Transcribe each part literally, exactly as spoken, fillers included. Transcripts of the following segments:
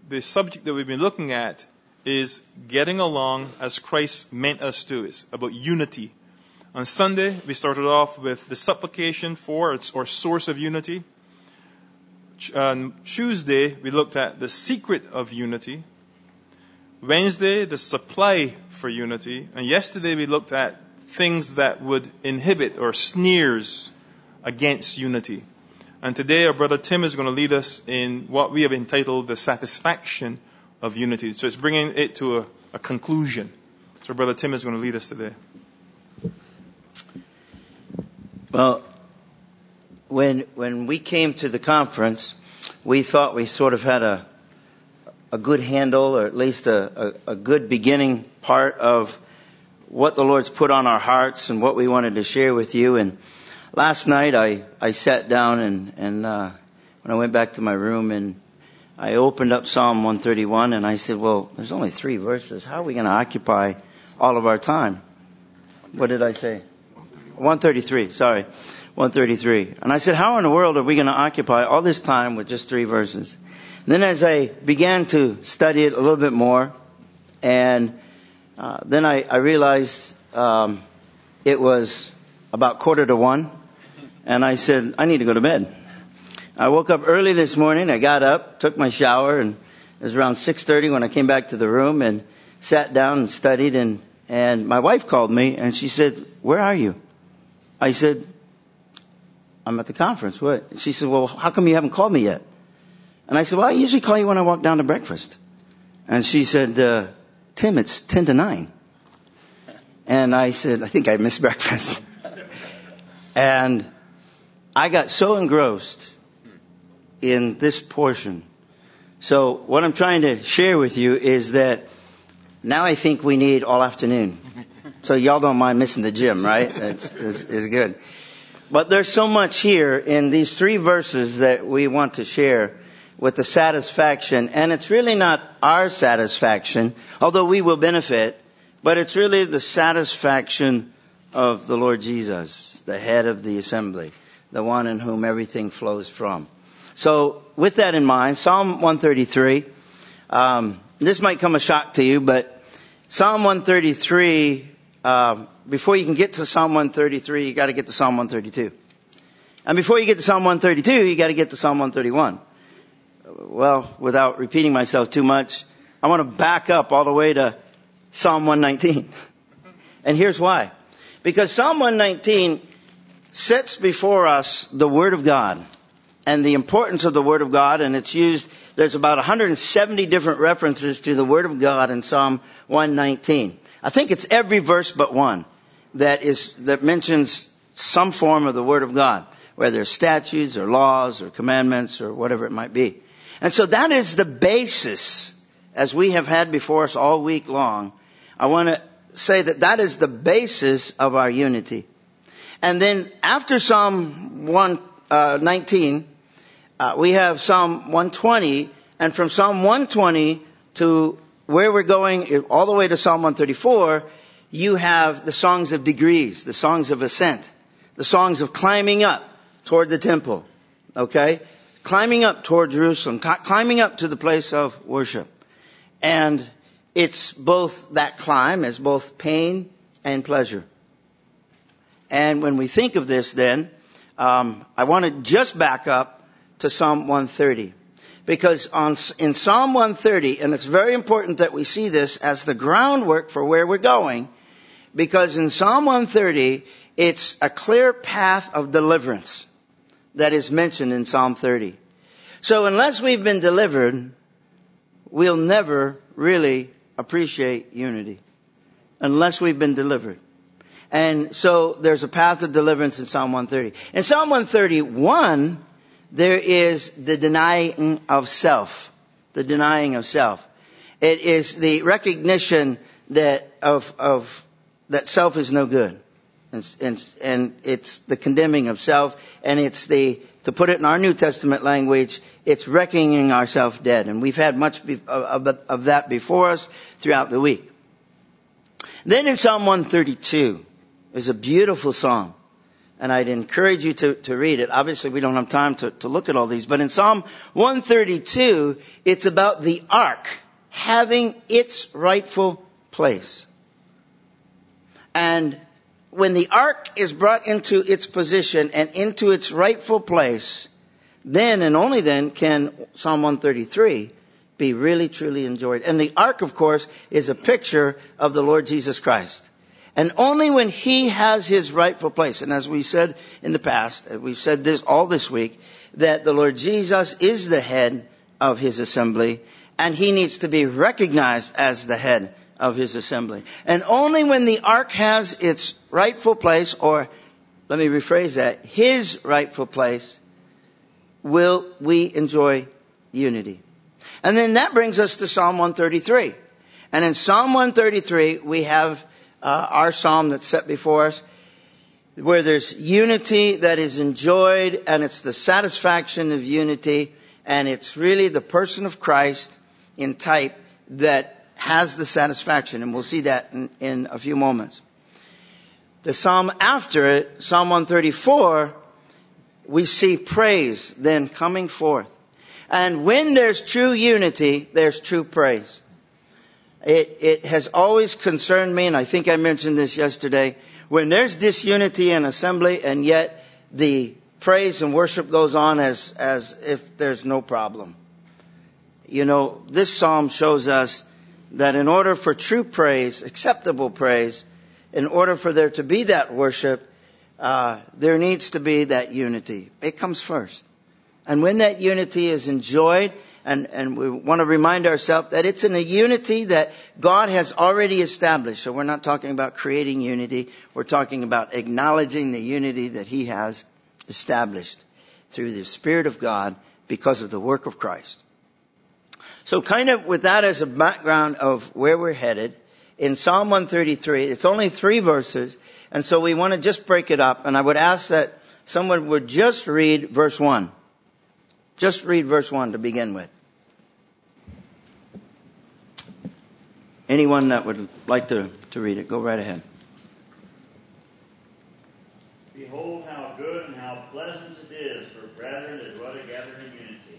the subject that we've been looking at is getting along as Christ meant us to. It's about unity. On Sunday, we started off with the supplication for or source of unity. On Tuesday, we looked at the secret of unity. Wednesday, the supply for unity. And yesterday, we looked at things that would inhibit or sneers against unity. And today, our brother Tim is going to lead us in what we have entitled the satisfaction of unity. So it's bringing it to a, a conclusion. So brother Tim is going to lead us today. Well, when when we came to the conference, we thought we sort of had a a good handle, or at least a, a, a good beginning part of what the Lord's put on our hearts and what we wanted to share with you. And last night I, I sat down and, and uh, when I went back to my room and I opened up Psalm one thirty-one and I said, well, there's only three verses. How are we going to occupy all of our time? What did I say? one thirty-three, sorry. one thirty-three. And I said, how in the world are we going to occupy all this time with just three verses? And then as I began to study it a little bit more, and uh, then I, I realized um, it was about quarter to one, and I said, I need to go to bed. I woke up early this morning. I got up, took my shower, and it was around six thirty when I came back to the room and sat down and studied. And, and my wife called me, and she said, where are you? I said, I'm at the conference. What? She said, well, how come you haven't called me yet? And I said, well, I usually call you when I walk down to breakfast. And she said, uh, Tim, it's ten to nine. And I said, I think I missed breakfast. And I got so engrossed in this portion. So what I'm trying to share with you is that now I think we need all afternoon. So y'all don't mind missing the gym, right? It's, it's, it's good. But there's so much here in these three verses that we want to share with the satisfaction. And it's really not our satisfaction, although we will benefit, but it's really the satisfaction of the Lord Jesus, the head of the assembly, the one in whom everything flows from. So with that in mind, Psalm one thirty-three, um, this might come a shock to you, but Psalm one thirty-three, uh, before you can get to Psalm one thirty-three, you got to get to Psalm one thirty-two. And before you get to Psalm one thirty-two, you got to get to Psalm one thirty-one. Well, without repeating myself too much, I want to back up all the way to Psalm one nineteen. And here's why. Because Psalm one nineteen sets before us the Word of God and the importance of the Word of God. And it's used, there's about one hundred seventy different references to the Word of God in Psalm one nineteen. I think it's every verse but one that is, that mentions some form of the Word of God, whether it's statutes or laws or commandments or whatever it might be. And so that is the basis, as we have had before us all week long. I want to say that that is the basis of our unity. And then after Psalm one nineteen, uh, we have Psalm one twenty, and from Psalm one twenty to where we're going, all the way to Psalm one thirty-four, you have the songs of degrees, the songs of ascent, the songs of climbing up toward the temple, okay? Climbing up toward Jerusalem, t- climbing up to the place of worship. And it's both, that climb is both pain and pleasure. And when we think of this then, um, I want to just back up to Psalm one thirty. Because on, in Psalm one thirty, and it's very important that we see this as the groundwork for where we're going, because in Psalm one thirty, it's a clear path of deliverance that is mentioned in Psalm thirty. So unless we've been delivered, we'll never really appreciate unity. Unless we've been delivered. And so there's a path of deliverance in Psalm one thirty. In Psalm one thirty-one, there is the denying of self. The denying of self. It is the recognition that of, of, that self is no good. And, and, and it's the condemning of self, and it's the, to put it in our New Testament language, it's reckoning ourselves dead. And we've had much of, of, of that before us throughout the week. Then in Psalm one thirty-two is a beautiful psalm And I'd encourage you to, to read it. Obviously, we don't have time to, to look at all these. But in Psalm one thirty-two, it's about the ark having its rightful place. And when the ark is brought into its position and into its rightful place, then and only then can Psalm one thirty-three be really, truly enjoyed. And the ark, of course, is a picture of the Lord Jesus Christ. And only when He has His rightful place, and as we said in the past, we've said this all this week, that the Lord Jesus is the head of His assembly, and He needs to be recognized as the head of His assembly. And only when the ark has its rightful place, or let me rephrase that, His rightful place, will we enjoy unity. And then that brings us to Psalm one thirty-three. And in Psalm one thirty-three, we have Uh, our psalm that's set before us, where there's unity that is enjoyed, and it's the satisfaction of unity, and it's really the person of Christ in type that has the satisfaction, and we'll see that in, in a few moments. The psalm after it, Psalm one thirty-four, we see praise then coming forth. And when there's true unity, there's true praise. It, it has always concerned me, and I think I mentioned this yesterday, when there's disunity in assembly and yet the praise and worship goes on as, as if there's no problem. You know, this psalm shows us that in order for true praise, acceptable praise, in order for there to be that worship, uh, there needs to be that unity. It comes first. And when that unity is enjoyed, And, and we want to remind ourselves that it's in a unity that God has already established. So we're not talking about creating unity. We're talking about acknowledging the unity that He has established through the Spirit of God because of the work of Christ. So kind of with that as a background of where we're headed, in Psalm one thirty-three, it's only three verses. And so we want to just break it up. And I would ask that someone would just read verse one. Just read verse one to begin with. Anyone that would like to, to read it, go right ahead. Behold how good and how pleasant it is for brethren to dwell together in unity.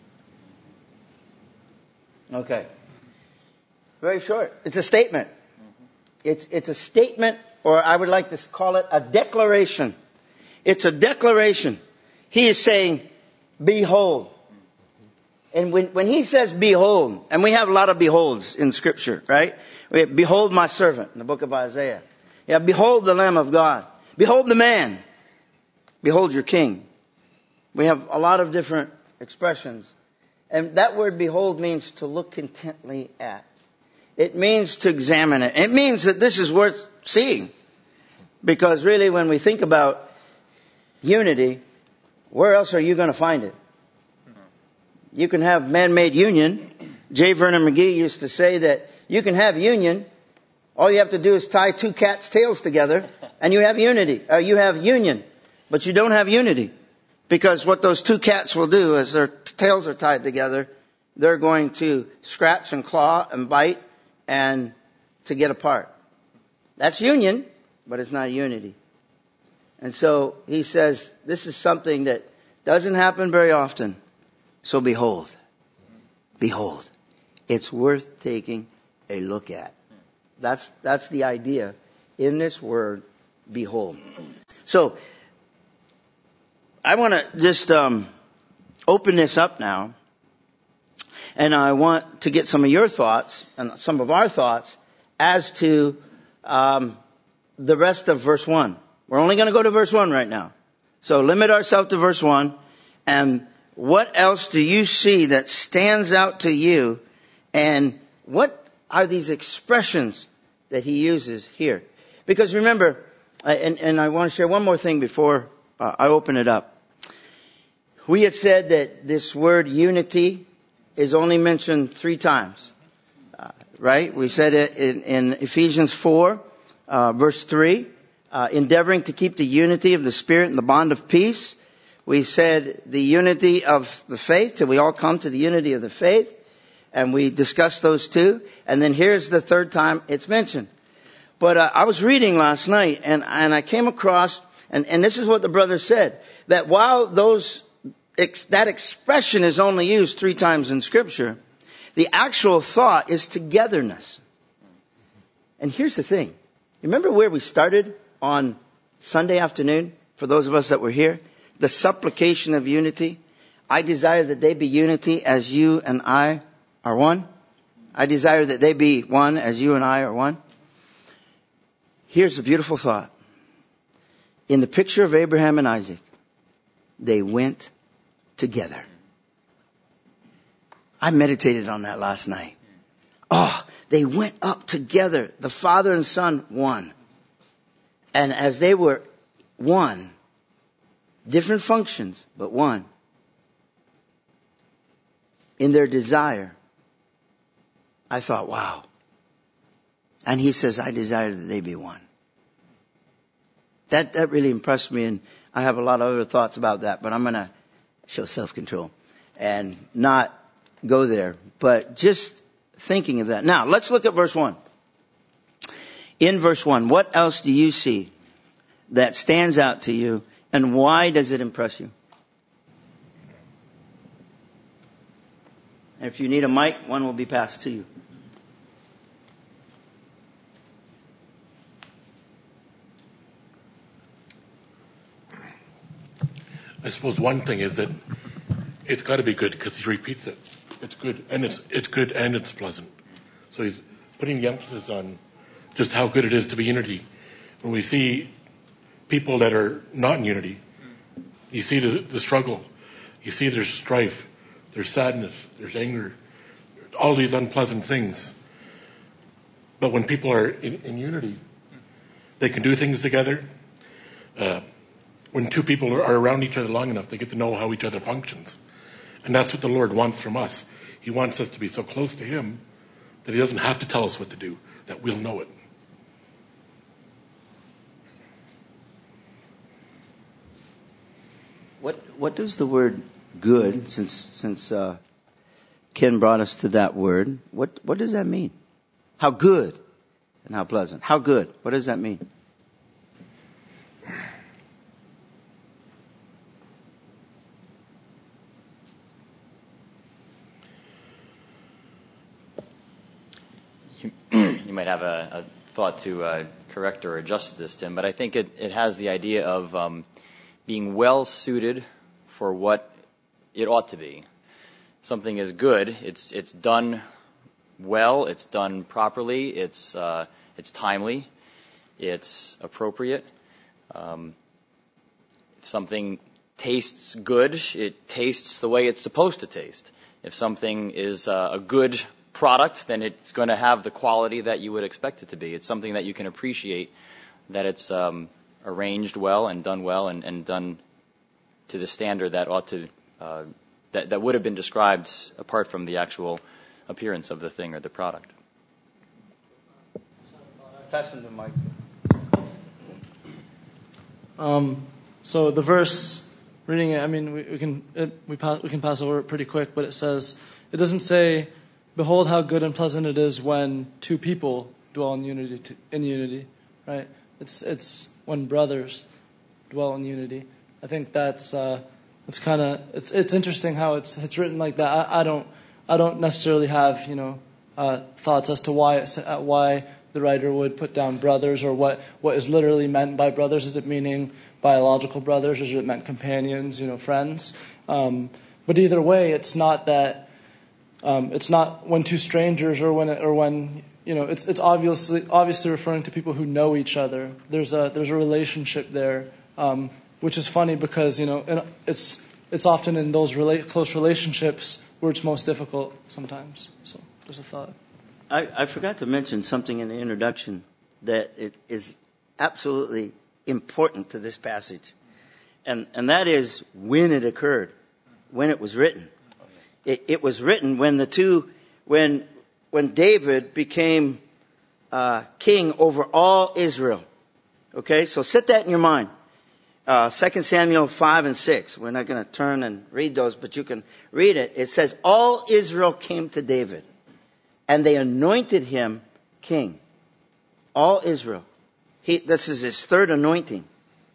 Okay. Very short. It's a statement. Mm-hmm. It's, it's a statement, or I would like to call it a declaration. It's a declaration. He is saying, behold. And when, when He says behold, and we have a lot of beholds in Scripture, right? We have, behold my servant in the book of Isaiah. Yeah, behold the Lamb of God. Behold the man. Behold your king. We have a lot of different expressions. And that word behold means to look intently at. It means to examine it. It means that this is worth seeing. Because really when we think about unity, where else are you going to find it? You can have man-made union. J. Vernon McGee used to say that you can have union. All you have to do is tie two cats' tails together and you have unity. Uh, you have union. But you don't have unity. Because what those two cats will do as their tails are tied together, they're going to scratch and claw and bite and to get apart. That's union, but it's not unity. And so he says this is something that doesn't happen very often. So behold, behold, it's worth taking a look at. That's, that's the idea in this word, behold. So, I want to just, um, open this up now. And I want to get some of your thoughts and some of our thoughts as to, um, the rest of verse one. We're only going to go to verse one right now. So limit ourselves to verse one. And what else do you see that stands out to you? And what are these expressions that he uses here? Because remember, and, and I want to share one more thing before uh, I open it up. We had said that this word unity is only mentioned three times. Uh, right? We said it in, in Ephesians four, uh, verse three. Uh, endeavoring to keep the unity of the Spirit and the bond of peace. We said the unity of the faith, till we all come to the unity of the faith. And we discussed those two. And then here's the third time it's mentioned. But uh, I was reading last night and, and I came across And, and this is what the brother said, that while those, ex, that expression is only used three times in Scripture, the actual thought is togetherness. And here's the thing. Remember where we started on Sunday afternoon, for those of us that were here? The supplication of unity. I desire that they be unity as you and I are one. I desire that they be one as you and I are one. Here's a beautiful thought. In the picture of Abraham and Isaac, they went together. I meditated on that last night. Oh, they went up together. The father and son, one. And as they were one, different functions, but one, in their desire, I thought, wow. And he says, I desire that they be one. That, that really impressed me, and I have a lot of other thoughts about that, but I'm going to show self-control and not go there. But just thinking of that. Now, let's look at verse one. In verse one, what else do you see that stands out to you, and why does it impress you? And if you need a mic, one will be passed to you. I suppose one thing is that it's got to be good because he repeats it. It's good, and it's it's good, and it's pleasant. So he's putting the emphasis on just how good it is to be unity. When we see people that are not in unity, you see the, the struggle. You see there's strife, there's sadness, there's anger, all these unpleasant things. But when people are in, in unity, they can do things together. Uh, when two people are around each other long enough, they get to know how each other functions. And that's what the Lord wants from us. He wants us to be so close to Him that He doesn't have to tell us what to do, that we'll know it. What what does the word good, since since uh, Ken brought us to that word, what what does that mean? How good and how pleasant. How good. What does that mean? You might have a, a thought to uh, correct or adjust this, Tim, but I think it, it has the idea of um, being well suited for what it ought to be. Something is good. It's it's done well. It's done properly. It's uh, it's timely. It's appropriate. Um, if something tastes good, it tastes the way it's supposed to taste. If something is uh, a good product, then it's going to have the quality that you would expect it to be. It's something that you can appreciate, that it's um, arranged well and done well and, and done to the standard that ought to, uh, that, that would have been described apart from the actual appearance of the thing or the product. Pass him the mic. Um, so the verse, reading it, I mean, we, we can it, we, pass, we can pass over it pretty quick, but it says, it doesn't say, behold how good and pleasant it is when two people dwell in unity, to, in unity, right? It's it's when brothers dwell in unity. I think that's uh, it's kind of it's it's interesting how it's it's written like that. I, I don't I don't necessarily have you know uh, thoughts as to why it's, uh, why the writer would put down brothers, or what what is literally meant by brothers. Is it meaning biological brothers, or is it meant companions, you know, friends? Um, but either way, it's not that. Um, it's not when two strangers, or when, or when you know, it's it's obviously obviously referring to people who know each other. There's a there's a relationship there, um, which is funny because you know it's it's often in those rela- close relationships where it's most difficult sometimes. So there's a thought. I, I forgot to mention something in the introduction that it is absolutely important to this passage, and and that is when it occurred, when it was written. It, it was written when the two, when when David became uh, king over all Israel. Okay, so set that in your mind. Uh, Second Samuel five and six. We're not going to turn and read those, but you can read it. It says, all Israel came to David, and they anointed him king. All Israel. He, this is his third anointing.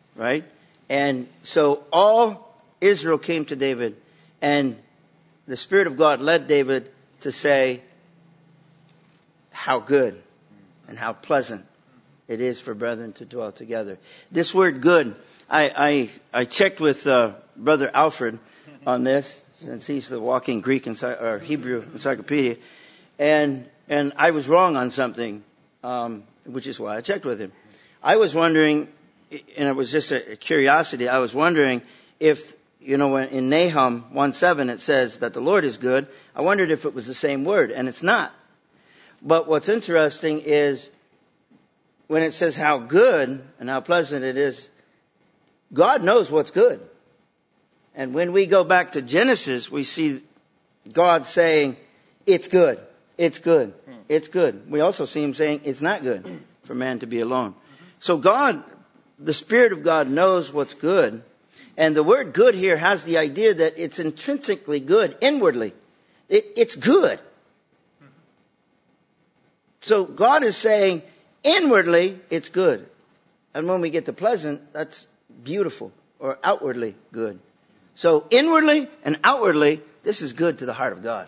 right? And so all Israel came to David, and the Spirit of God led David to say how good and how pleasant it is for brethren to dwell together. This word good, I, I, I checked with uh, Brother Alfred on this, since he's the walking Greek ency- or Hebrew encyclopedia, and and I was wrong on something, um, which is why I checked with him. I was wondering, and it was just a curiosity, I was wondering if, you know, when in Nahum one seven it says that the Lord is good, I wondered if it was the same word, and it's not. But what's interesting is when it says how good and how pleasant it is, God knows what's good. And when we go back to Genesis, we see God saying, it's good, it's good, it's good. We also see him saying, it's not good for man to be alone. So God, the Spirit of God knows what's good. And the word good here has the idea that it's intrinsically good, inwardly. It, it's good. So God is saying, inwardly, it's good. And when we get to pleasant, that's beautiful or outwardly good. So inwardly and outwardly, this is good to the heart of God.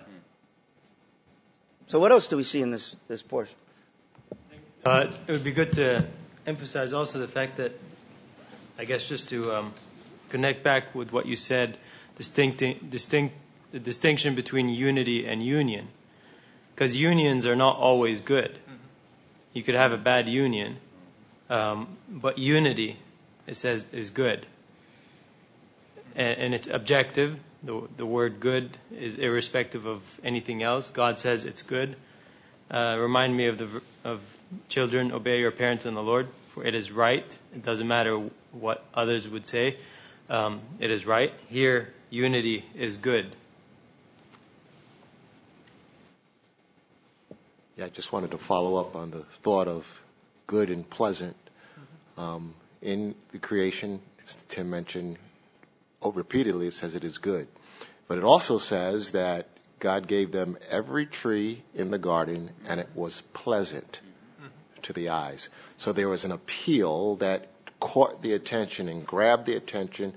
So what else do we see in this, this portion? Uh, it would be good to emphasize also the fact that, I guess just to um, connect back with what you said, distinct, distinct, the distinction between unity and union. Because unions are not always good. You could have a bad union, um, but unity, it says, is good. And, and it's objective. The, the word good is irrespective of anything else. God says it's good. Uh, remind me of the of children, obey your parents in the Lord, for it is right. It doesn't matter what others would say. Um, it is right. Here, unity is good. Yeah, I just wanted to follow up on the thought of good and pleasant. Um, in the creation, as Tim mentioned, oh, repeatedly it says it is good. But it also says that God gave them every tree in the garden and it was pleasant to the eyes. So there was an appeal that caught the attention and grabbed the attention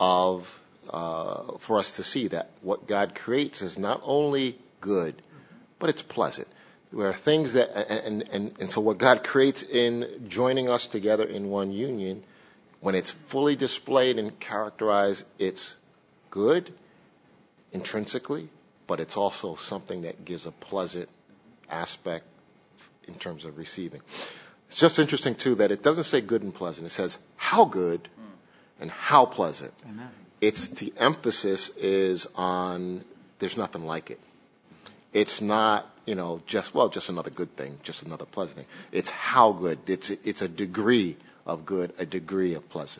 of, uh, for us to see that what God creates is not only good, but it's pleasant. There are things that, and, and, and so what God creates in joining us together in one union, when it's fully displayed and characterized, it's good intrinsically, but it's also something that gives a pleasant aspect in terms of receiving. It's just interesting, too, that it doesn't say good and pleasant. It says how good and how pleasant. Amen. It's the emphasis is on there's nothing like it. It's not, you know, just, well, just another good thing, just another pleasant thing. It's how good. It's it's a degree of good, a degree of pleasant.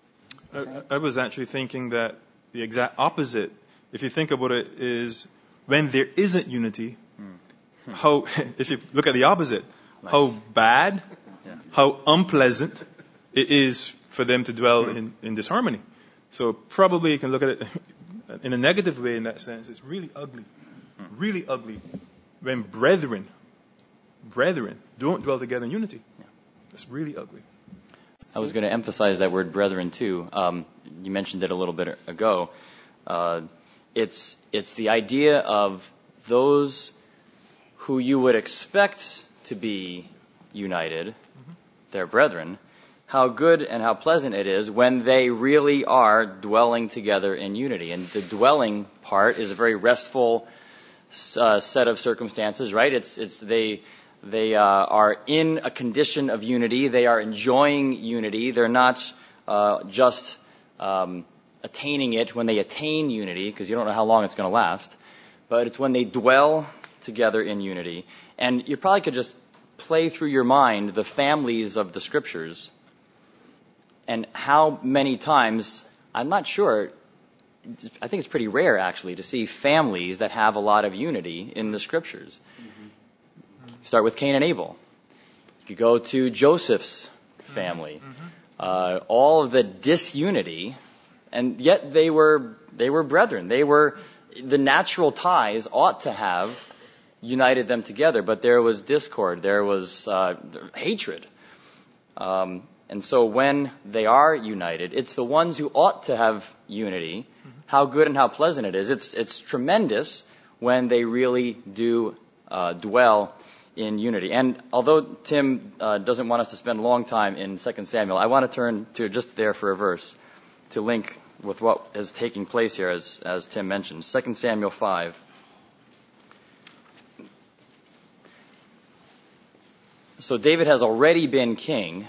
I, I was actually thinking that the exact opposite, if you think about it, is when there isn't unity, hmm. how, if you look at the opposite, nice. How bad, yeah. how unpleasant it is for them to dwell hmm. in, in disharmony. So probably you can look at it in a negative way in that sense. It's really ugly. Really ugly when brethren, brethren don't dwell together in unity. Yeah. It's really ugly. I was going to emphasize that word brethren too. Um, you mentioned it a little bit ago. Uh, it's it's the idea of those who you would expect to be united, mm-hmm. their brethren, how good and how pleasant it is when they really are dwelling together in unity. And the dwelling part is a very restful Uh, set of circumstances, right? It's it's they they uh, are in a condition of unity. They are enjoying unity. They're not uh, just um, attaining it when they attain unity, because you don't know how long it's going to last. But it's when they dwell together in unity. And you probably could just play through your mind the families of the Scriptures, and how many times, I'm not sure. I think it's pretty rare, actually, to see families that have a lot of unity in the Scriptures. Mm-hmm. Start with Cain and Abel. You could go to Joseph's family. Mm-hmm. Uh, all of the disunity, and yet they were they were brethren. They were the natural ties ought to have united them together, but there was discord. There was uh, hatred. Um, And so when they are united, it's the ones who ought to have unity, how good and how pleasant it is. It's, it's tremendous when they really do uh, dwell in unity. And although Tim uh, doesn't want us to spend a long time in Second Samuel, I want to turn to just there for a verse to link with what is taking place here, as, as Tim mentioned. Second Samuel five. So David has already been king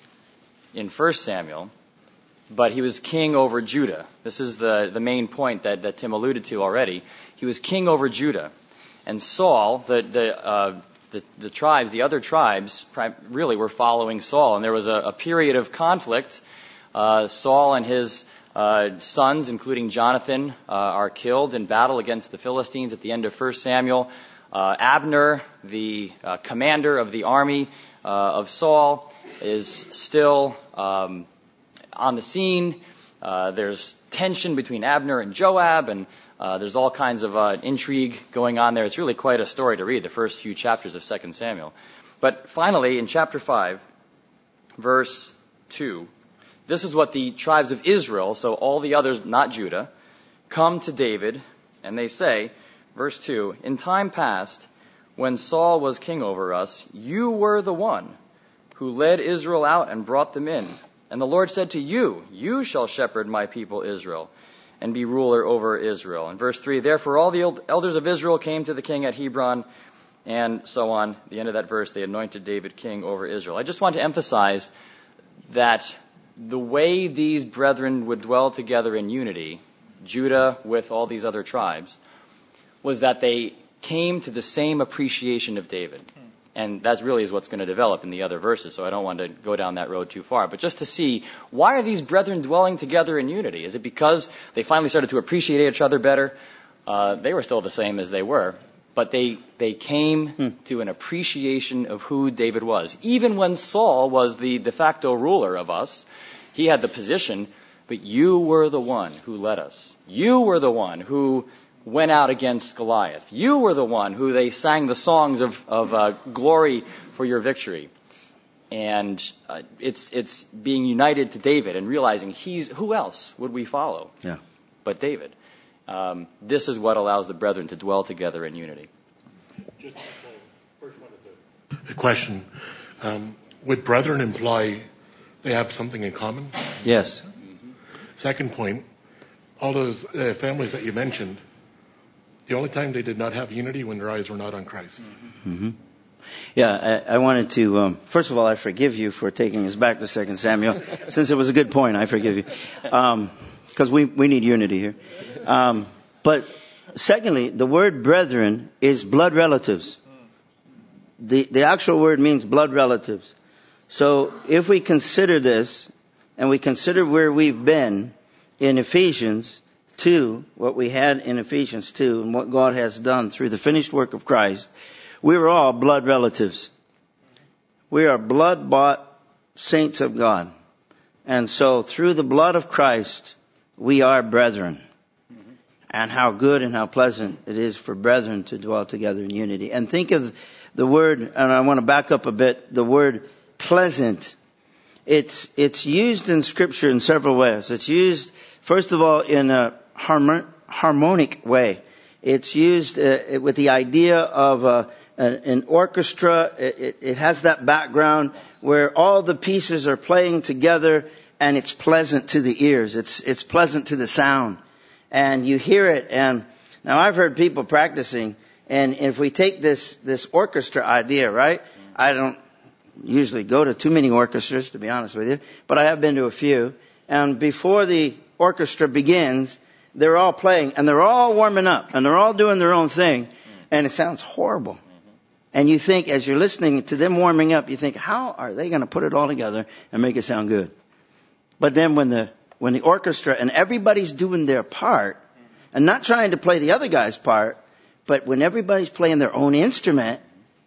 in First Samuel, but he was king over Judah. This is the, the main point that, that Tim alluded to already. He was king over Judah. And Saul, the, the, uh, the, the tribes, the other tribes, really were following Saul. And there was a, a period of conflict. Uh, Saul and his uh, sons, including Jonathan, uh, are killed in battle against the Philistines at the end of First Samuel. Uh, Abner, the uh, commander of the army uh, of Saul, is still um, on the scene. Uh, there's tension between Abner and Joab, and uh, there's all kinds of uh, intrigue going on there. It's really quite a story to read, the first few chapters of Second Samuel. But finally, in chapter five, verse two, this is what the tribes of Israel, so all the others, not Judah, come to David, and they say, verse two, in time past, when Saul was king over us, you were the one who led Israel out and brought them in. And the Lord said to you, you shall shepherd my people Israel and be ruler over Israel. In verse three, therefore all the elders of Israel came to the king at Hebron, and so on. At the end of that verse, they anointed David king over Israel. I just want to emphasize that the way these brethren would dwell together in unity, Judah with all these other tribes, was that they came to the same appreciation of David. And that really is what's going to develop in the other verses, so I don't want to go down that road too far. But just to see, why are these brethren dwelling together in unity? Is it because they finally started to appreciate each other better? Uh, they were still the same as they were, but they they came hmm. to an appreciation of who David was. Even when Saul was the de facto ruler of us, he had the position, but you were the one who led us. You were the one who went out against Goliath. You were the one who they sang the songs of, of uh, glory for your victory. And uh, it's it's being united to David and realizing he's, who else would we follow? Yeah. But David. Um, this is what allows the brethren to dwell together in unity. Just first one is a, a question. Um, would brethren imply they have something in common? Yes. Mm-hmm. Second point, all those uh, families that you mentioned, the only time they did not have unity when their eyes were not on Christ. Mm-hmm. Yeah, I, I wanted to, um, first of all, I forgive you for taking us back to Second Samuel. Since it was a good point, I forgive you. Because um, we, we need unity here. Um, but secondly, the word brethren is blood relatives. The, the actual word means blood relatives. So if we consider this, and we consider where we've been in Ephesians two, what we had in Ephesians two, and what God has done through the finished work of Christ, we were all blood relatives. We are blood-bought saints of God. And so through the blood of Christ, we are brethren. Mm-hmm. And how good and how pleasant it is for brethren to dwell together in unity. And think of the word, and I want to back up a bit, the word pleasant. It's, it's used in Scripture in several ways. It's used, first of all, in a harmon- harmonic way. It's used uh, with the idea of uh, an, an orchestra. It, it, it has that background where all the pieces are playing together and it's pleasant to the ears. It's, it's pleasant to the sound. And you hear it. And now I've heard people practicing, and if we take this, this orchestra idea, right? I don't usually go to too many orchestras, to be honest with you, but I have been to a few. And before the orchestra begins, they're all playing, and they're all warming up, and they're all doing their own thing, and it sounds horrible. And you think, as you're listening to them warming up, you think, how are they going to put it all together and make it sound good? But then when the when the orchestra and everybody's doing their part, and not trying to play the other guy's part, but when everybody's playing their own instrument,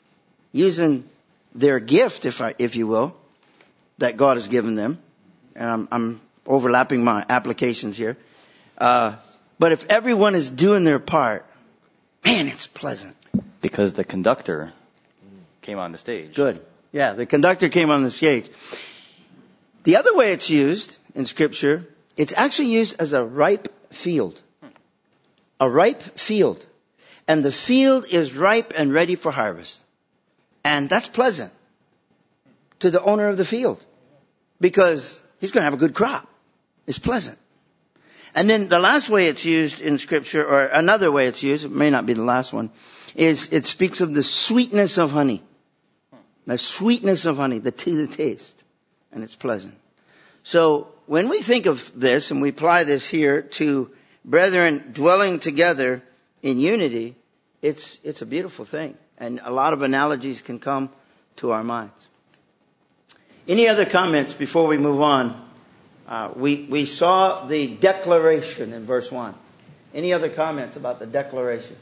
using their gift, if I, if you will, that God has given them, and I'm, I'm overlapping my applications here. Uh, but if everyone is doing their part, man, it's pleasant. Because the conductor came on the stage. Good. Yeah, the conductor came on the stage. The other way it's used in Scripture, it's actually used as a ripe field. A ripe field. And the field is ripe and ready for harvest. And that's pleasant to the owner of the field, because he's going to have a good crop. It's pleasant. And then the last way it's used in Scripture, or another way it's used, it may not be the last one, is it speaks of the sweetness of honey. The sweetness of honey, the, t- the taste. And it's pleasant. So when we think of this, and we apply this here to brethren dwelling together in unity, it's it's a beautiful thing. And a lot of analogies can come to our minds. Any other comments before we move on? Uh, we, we saw the declaration in verse one. Any other comments about the declaration?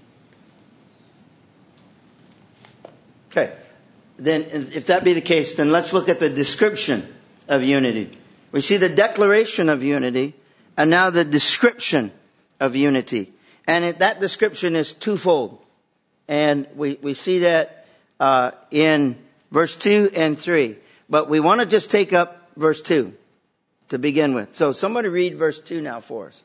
Okay. Then if that be the case, then let's look at the description of unity. We see the declaration of unity, and now the description of unity. And it, that description is twofold. And we, we see that uh, in verse two and three. But we want to just take up verse two to begin with. So somebody read verse two now for us.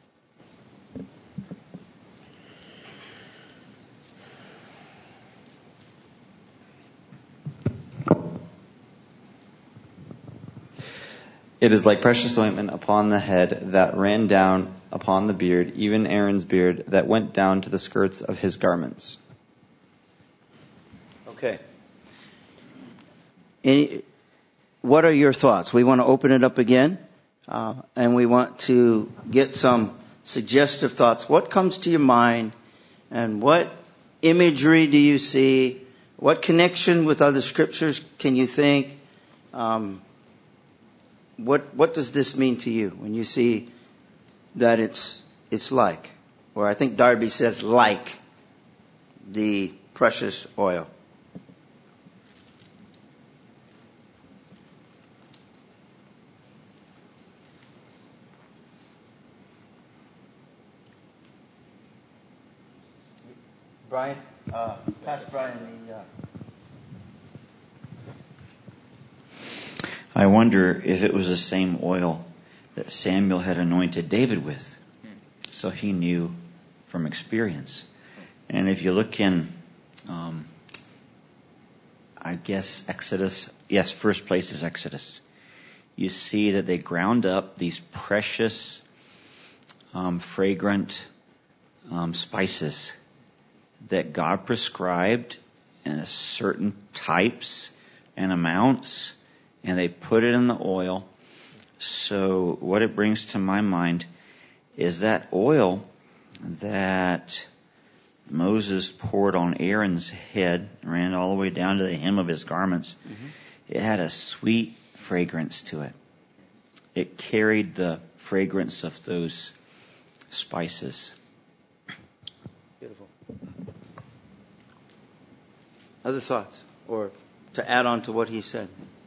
It is like precious ointment upon the head that ran down upon the beard, even Aaron's beard that went down to the skirts of his garments. Okay. Any, what are your thoughts? We want to open it up again, uh, and we want to get some suggestive thoughts. What comes to your mind, and what imagery do you see? What connection with other scriptures can you think? Um, What what does this mean to you when you see that it's it's like, or I think Darby says like, the precious oil? Brian, uh, pass Brian the. Uh, I wonder if it was the same oil that Samuel had anointed David with. So he knew from experience. And if you look in, um, I guess Exodus, yes, first place is Exodus. You see that they ground up these precious, um, fragrant um, spices that God prescribed in a certain types and amounts, and they put it in the oil. So what it brings to my mind is that oil that Moses poured on Aaron's head, ran all the way down to the hem of his garments. Mm-hmm. It had a sweet fragrance to it. It carried the fragrance of those spices. Beautiful. Other thoughts, or to add on to what he said?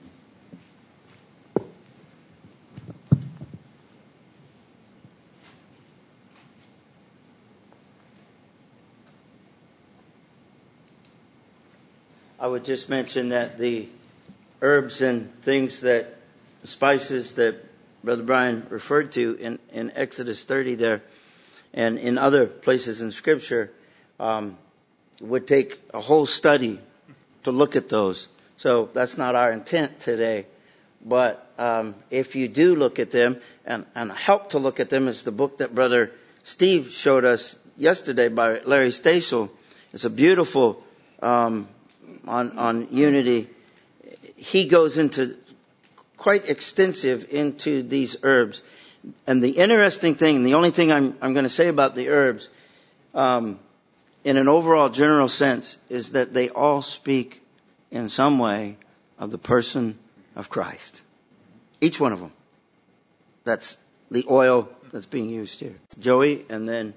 I would just mention that the herbs and things that, spices that Brother Brian referred to in, in Exodus thirty there, and in other places in Scripture, um, would take a whole study to look at those. So that's not our intent today. But um, if you do look at them, and, and help to look at them, is the book that Brother Steve showed us yesterday by Larry Stasel. It's a beautiful um on on unity. He goes into quite extensive into these herbs. And the interesting thing, the only thing I'm I'm going to say about the herbs, um, in an overall general sense, is that they all speak in some way of the person of Christ. Each one of them. That's the oil that's being used here. Joey, and then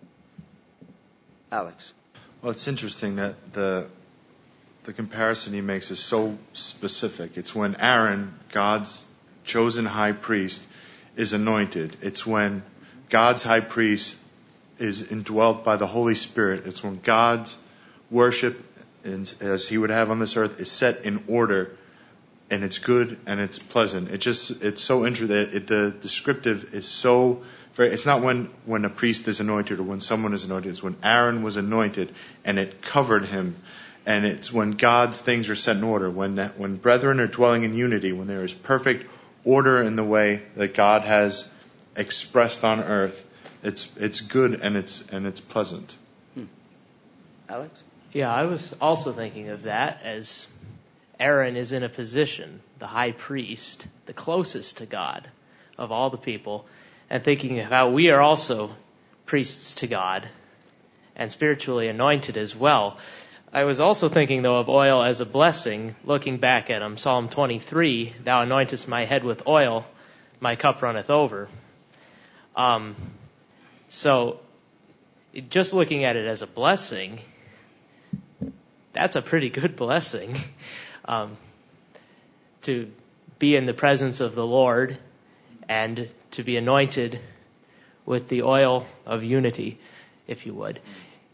Alex. Well, it's interesting that the the comparison he makes is so specific. It's when Aaron, God's chosen high priest, is anointed. It's when God's high priest is indwelt by the Holy Spirit. It's when God's worship, as he would have on this earth, is set in order and it's good and it's pleasant. It just, it's so interesting. It, the descriptive is so very, it's not when, when a priest is anointed or when someone is anointed. It's when Aaron was anointed and it covered him. And it's when God's things are set in order, when that, when brethren are dwelling in unity, when there is perfect order in the way that God has expressed on earth. It's it's good and it's and it's pleasant. Hmm. Alex? Yeah, I was also thinking of that as Aaron is in a position, the high priest, the closest to God of all the people, and thinking of how we are also priests to God and spiritually anointed as well. I was also thinking, though, of oil as a blessing, looking back at him. Psalm twenty-three, thou anointest my head with oil, my cup runneth over. Um, so just looking at it as a blessing, that's a pretty good blessing. Um, to be in the presence of the Lord and to be anointed with the oil of unity, if you would.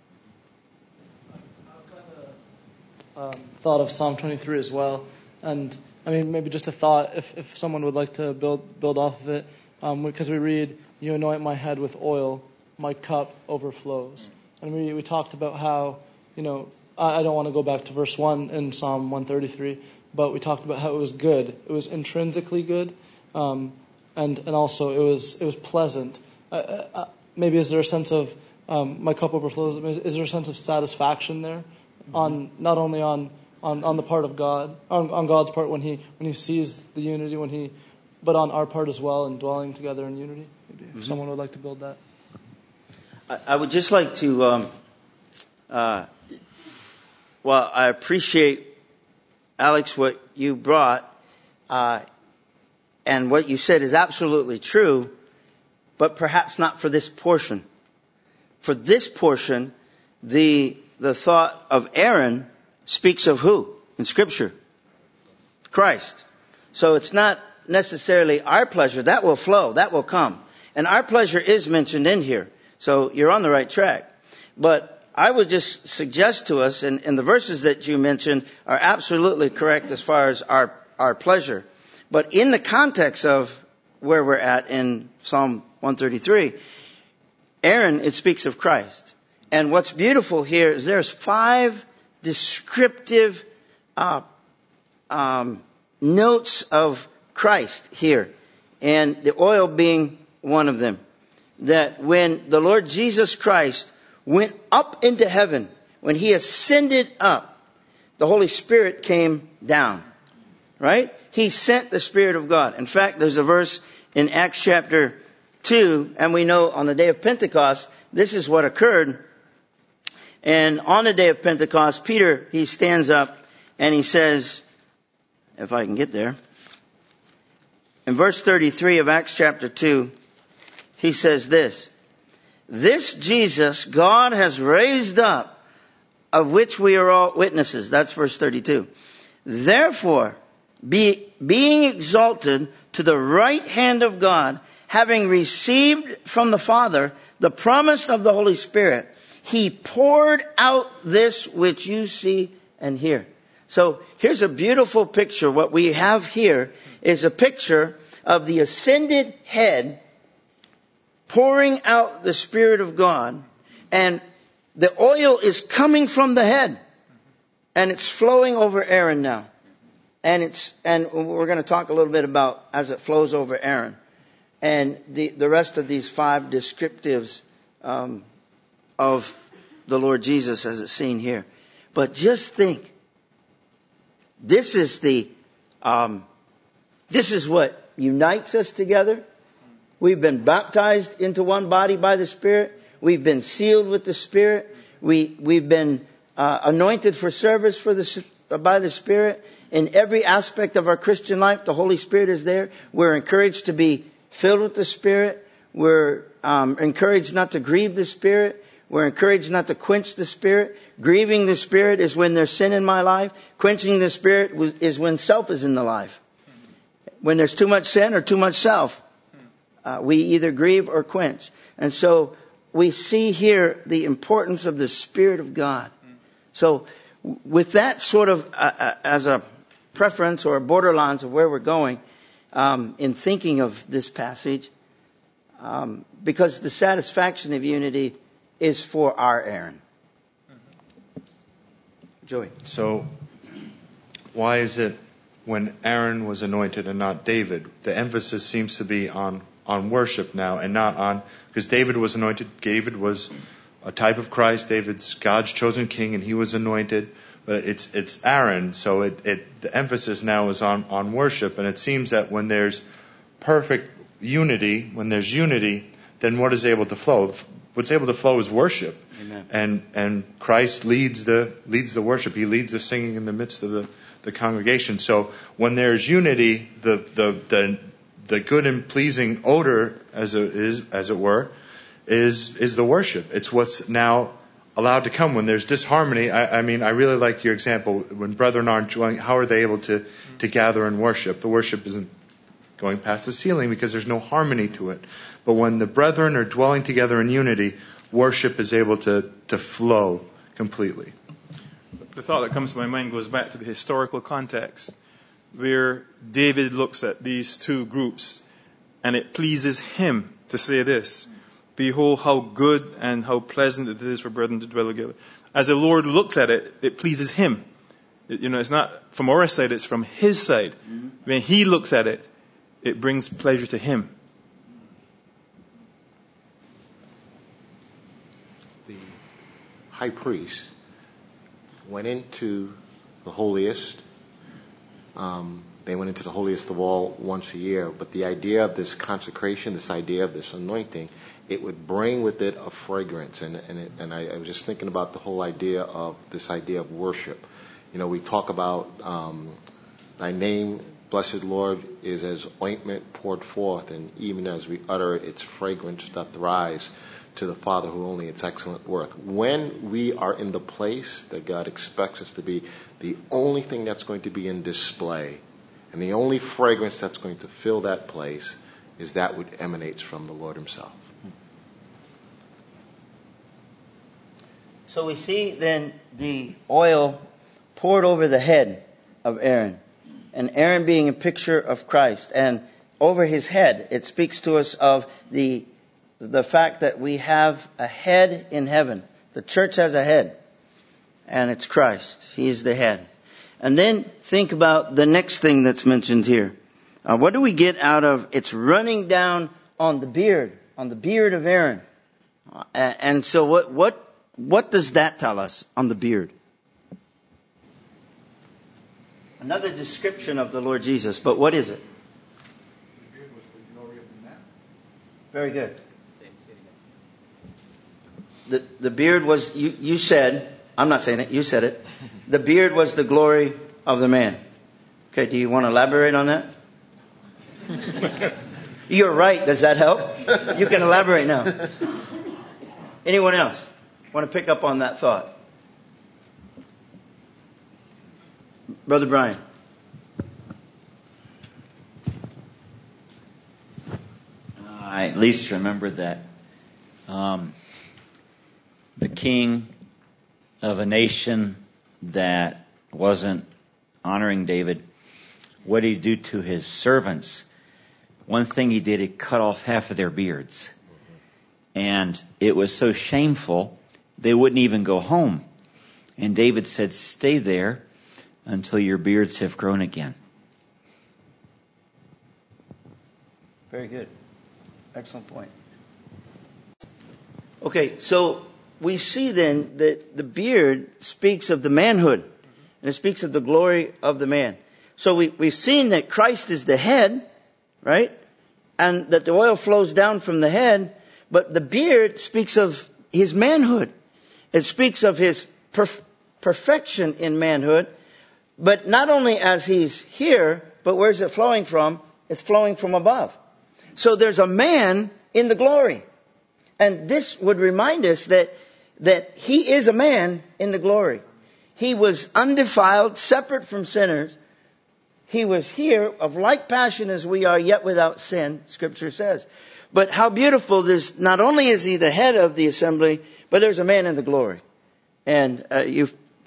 Um, thought of Psalm twenty-three as well, and I mean maybe just a thought if, if someone would like to build build off of it, um, because we read, "You anoint my head with oil, my cup overflows," and we we talked about how, you know, I, I don't want to go back to verse one in Psalm one thirty-three, but we talked about how it was good, it was intrinsically good, um, and and also it was it was pleasant. Uh, uh, maybe is there a sense of um, my cup overflows? Is, is there a sense of satisfaction there? On not only on, on, on the part of God, on, on God's part when he when he sees the unity, when he, but on our part as well in dwelling together in unity. Maybe mm-hmm. if someone would like to build that. I, I would just like to. Um, uh, well, I appreciate, Alex, what you brought, uh, and what you said is absolutely true, but perhaps not for this portion. For this portion, the The thought of Aaron speaks of who in Scripture? Christ. So it's not necessarily our pleasure. That will flow. That will come. And our pleasure is mentioned in here. So you're on the right track. But I would just suggest to us, and, and the verses that you mentioned are absolutely correct as far as our, our pleasure. But in the context of where we're at in Psalm one thirty-three, Aaron, it speaks of Christ. And what's beautiful here is there's five descriptive uh, um, notes of Christ here, and the oil being one of them. That when the Lord Jesus Christ went up into heaven, when he ascended up, the Holy Spirit came down, right? He sent the Spirit of God. In fact, there's a verse in Acts chapter two, and we know on the day of Pentecost, this is what occurred. And on the day of Pentecost, Peter, he stands up and he says, if I can get there, in verse thirty-three of Acts chapter two, he says this, "This Jesus God has raised up, of which we are all witnesses." That's verse thirty-two. "Therefore, be, being exalted to the right hand of God, having received from the Father the promise of the Holy Spirit, he poured out this which you see and hear." So here's a beautiful picture. What we have here is a picture of the ascended head pouring out the Spirit of God. And the oil is coming from the head. And it's flowing over Aaron now. And it's and we're going to talk a little bit about as it flows over Aaron. And the, the rest of these five descriptives um, of the Lord Jesus as it's seen here. But just think, this is the, um, this is what unites us together. We've been baptized into one body by the Spirit. We've been sealed with the Spirit. We, we've been uh, anointed for service for the, by the Spirit. In every aspect of our Christian life, the Holy Spirit is there. We're encouraged to be filled with the Spirit. We're um, encouraged not to grieve the Spirit. We're encouraged not to quench the Spirit. Grieving the Spirit is when there's sin in my life. Quenching the Spirit is when self is in the life. When there's too much sin or too much self, uh, we either grieve or quench. And so we see here the importance of the Spirit of God. So with that sort of uh, uh, as a preference or borderlines of where we're going um, in thinking of this passage, um, because the satisfaction of unity is for our Aaron. Joey. So, why is it when Aaron was anointed and not David, the emphasis seems to be on, on worship now and not on, because David was anointed, David was a type of Christ, David's God's chosen king, and he was anointed, but it's, it's Aaron, so it, it, the emphasis now is on, on worship, and it seems that when there's perfect unity, when there's unity, then what is able to flow? What's able to flow is worship. Amen. And, and Christ leads the, leads the worship. He leads the singing in the midst of the, the congregation. So when there's unity, the, the, the, the good and pleasing odor, as it is, as it were, is, is the worship. It's what's now allowed to come. When there's disharmony, I, I mean, I really liked your example. When brethren aren't joining, how are they able to, to gather and worship? The worship isn't going past the ceiling because there's no harmony to it. But when the brethren are dwelling together in unity, worship is able to, to flow completely. The thought that comes to my mind goes back to the historical context, where David looks at these two groups, and it pleases him to say this: behold how good and how pleasant it is for brethren to dwell together. As the Lord looks at it, it pleases him. It, you know, it's not from our side, it's from his side. Mm-hmm. When he looks at it, it brings pleasure to him. The high priest went into the holiest. Um, they went into the holiest of all once a year. But the idea of this consecration, this idea of this anointing, it would bring with it a fragrance. And, and, it, and I, I was just thinking about the whole idea of this idea of worship. You know, we talk about um, thy name, blessed Lord, is as ointment poured forth, and even as we utter it, its fragrance doth rise to the Father who only its excellent worth. When we are in the place that God expects us to be, the only thing that's going to be in display and the only fragrance that's going to fill that place is that which emanates from the Lord himself. So we see then the oil poured over the head of Aaron, and Aaron being a picture of Christ, and over his head it speaks to us of the the fact that we have a head in heaven. The church has a head, and it's Christ. He is the head. And then think about the next thing that's mentioned here. Uh, what do we get out of it's running down on the beard, on the beard of Aaron? Uh, and so what what what does that tell us on the beard? Another description of the Lord Jesus, but what is it? Very good. The, the beard was, you, you said, I'm not saying it, you said it. The beard was the glory of the man. Okay, do you want to elaborate on that? You're right, does that help? You can elaborate now. Anyone else want to pick up on that thought? Brother Brian. I at least remember that um, the king of a nation that wasn't honoring David, what did he do to his servants? One thing he did, he cut off half of their beards. And it was so shameful, they wouldn't even go home. And David said, stay there until your beards have grown again. Very good. Excellent point. Okay, so we see then that the beard speaks of the manhood, and it speaks of the glory of the man. So we, we've seen that Christ is the head, right? And that the oil flows down from the head, but the beard speaks of his manhood. It speaks of his perf- perfection in manhood, but not only as he's here, but where's it flowing from? It's flowing from above. So there's a man in the glory. And this would remind us that, that he is a man in the glory. He was undefiled, separate from sinners. He was here of like passion as we are, yet without sin, Scripture says. But how beautiful this, not only is he the head of the assembly, but there's a man in the glory. And uh, you've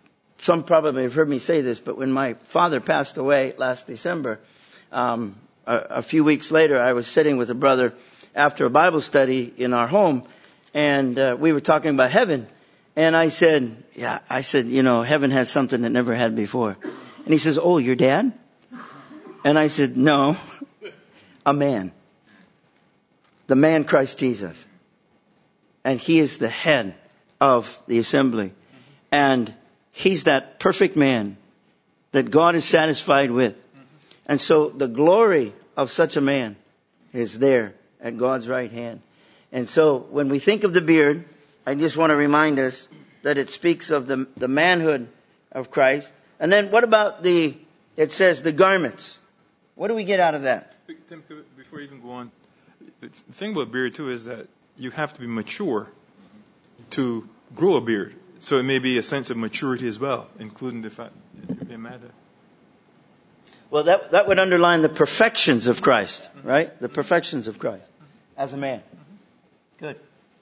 some probably have heard me say this, but when my father passed away last December, um, a, a few weeks later, I was sitting with a brother after a Bible study in our home, and uh, we were talking about heaven. And I said, yeah, I said, you know, heaven has something that never had before. And he says, oh, your dad? And I said, no, a man. The man Christ Jesus. And he is the head of the assembly. And he's that perfect man that God is satisfied with. And so the glory of such a man is there at God's right hand. And so when we think of the beard, I just want to remind us that it speaks of the, the manhood of Christ. And then what about the, it says the garments. What do we get out of that? Tim, before you even go on, the thing about beard too is that you have to be mature to grow a beard. So it may be a sense of maturity as well, including the fact it matter. Well, that that would underline the perfections of Christ, right? The perfections of Christ as a man. Good.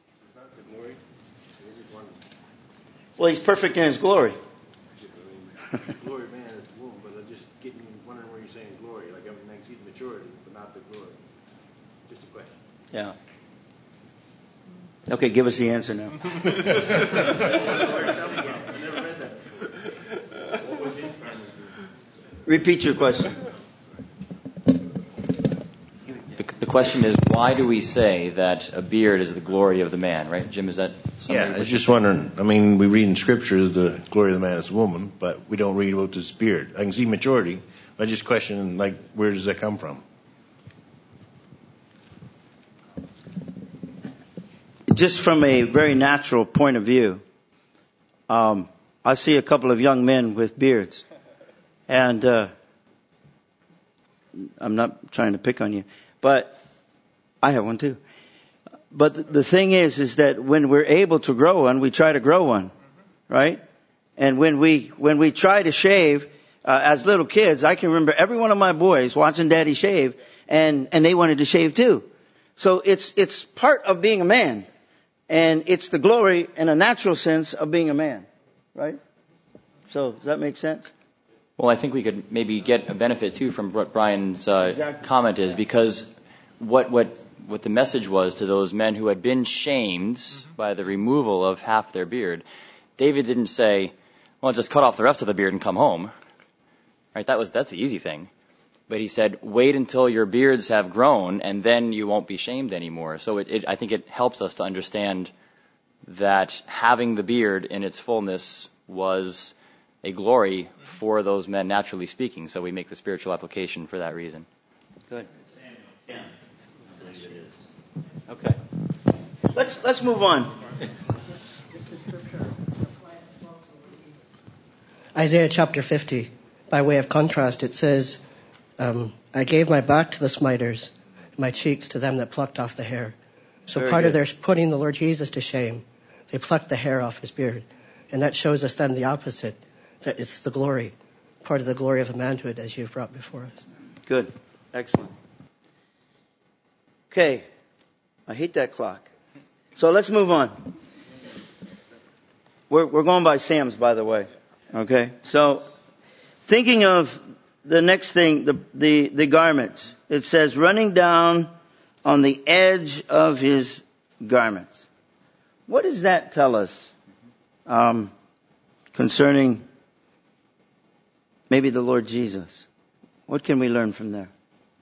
Well, he's perfect in his glory. Glory man is the womb, but I'm just getting wondering where you're saying glory. Like everything sees maturity, but not the glory. Just a question. Yeah. Okay, give us the answer now. I never read that. What was his primary? Repeat your question. The, the question is, why do we say that a beard is the glory of the man, right? Jim, is that something? Yeah, I was just wondering. I mean, we read in Scripture the glory of the man is the woman, but we don't read about this beard. I can see maturity. I just question, like, where does that come from? Just from a very natural point of view, um, I see a couple of young men with beards. And uh, I'm not trying to pick on you, but I have one too. But the, the thing is, is that when we're able to grow one, we try to grow one, right? And when we when we try to shave, uh, as little kids, I can remember every one of my boys watching Daddy shave, and and they wanted to shave too. So it's it's part of being a man, and it's the glory in a natural sense of being a man, right? So does that make sense? Well, I think we could maybe get a benefit too from what Brian's uh, exactly. comment is, because what what what the message was to those men who had been shamed mm-hmm. by the removal of half their beard, David didn't say, "Well, just cut off the rest of the beard and come home." Right? That was that's the easy thing. But he said, "Wait until your beards have grown, and then you won't be shamed anymore." So it, it I think it helps us to understand that having the beard in its fullness was a glory for those men, naturally speaking. So we make the spiritual application for that reason. Good. Okay. Let's let's move on. Isaiah chapter fifty. By way of contrast, it says, um, "I gave my back to the smiters, my cheeks to them that plucked off the hair." So Very part good. of their putting the Lord Jesus to shame, they plucked the hair off his beard, and that shows us then the opposite. That it's the glory, part of the glory of manhood as you've brought before us. Good. Excellent. Okay. I hate that clock. So let's move on. We're, we're going by Sam's, by the way. Okay. So thinking of the next thing, the, the, the garments. It says running down on the edge of his garments. What does that tell us um, concerning maybe the Lord Jesus? What can we learn from there?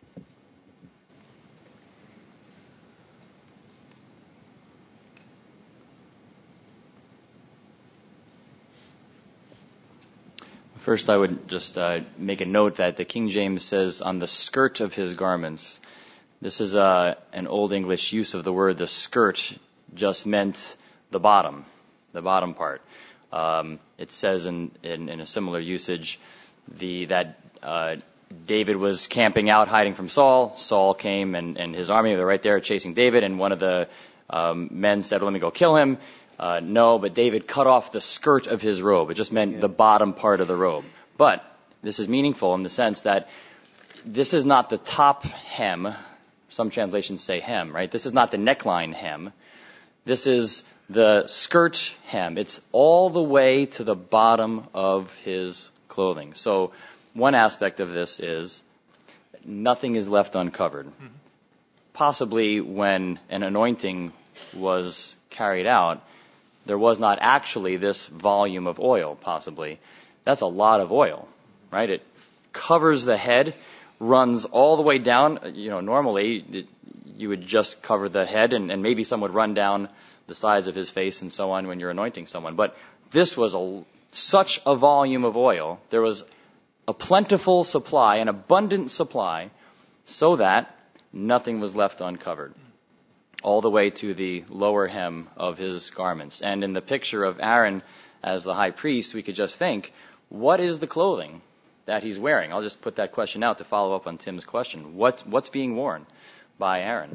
First, I would just uh, make a note that the King James says on the skirt of his garments. This is uh, an Old English use of the word. The skirt just meant the bottom, the bottom part. Um, it says in, in, in a similar usage the that uh, David was camping out, hiding from Saul. Saul came and, and his army, they're right there chasing David, and one of the um, men said, "Let me go kill him." Uh, no, but David cut off the skirt of his robe. It just meant yeah. the bottom part of the robe. But this is meaningful in the sense that this is not the top hem. Some translations say hem, right? This is not the neckline hem. This is the skirt hem. It's all the way to the bottom of his clothing. So one aspect of this is nothing is left uncovered. Mm-hmm. Possibly when an anointing was carried out, there was not actually this volume of oil, possibly. That's a lot of oil, right? It covers the head, runs all the way down. You know, normally it, you would just cover the head, and, and maybe some would run down the sides of his face and so on when you're anointing someone. But this was a, such a volume of oil. There was a plentiful supply, an abundant supply, so that nothing was left uncovered, all the way to the lower hem of his garments. And in the picture of Aaron as the high priest, we could just think, what is the clothing that he's wearing? I'll just put that question out to follow up on Tim's question. What, what's being worn by Aaron?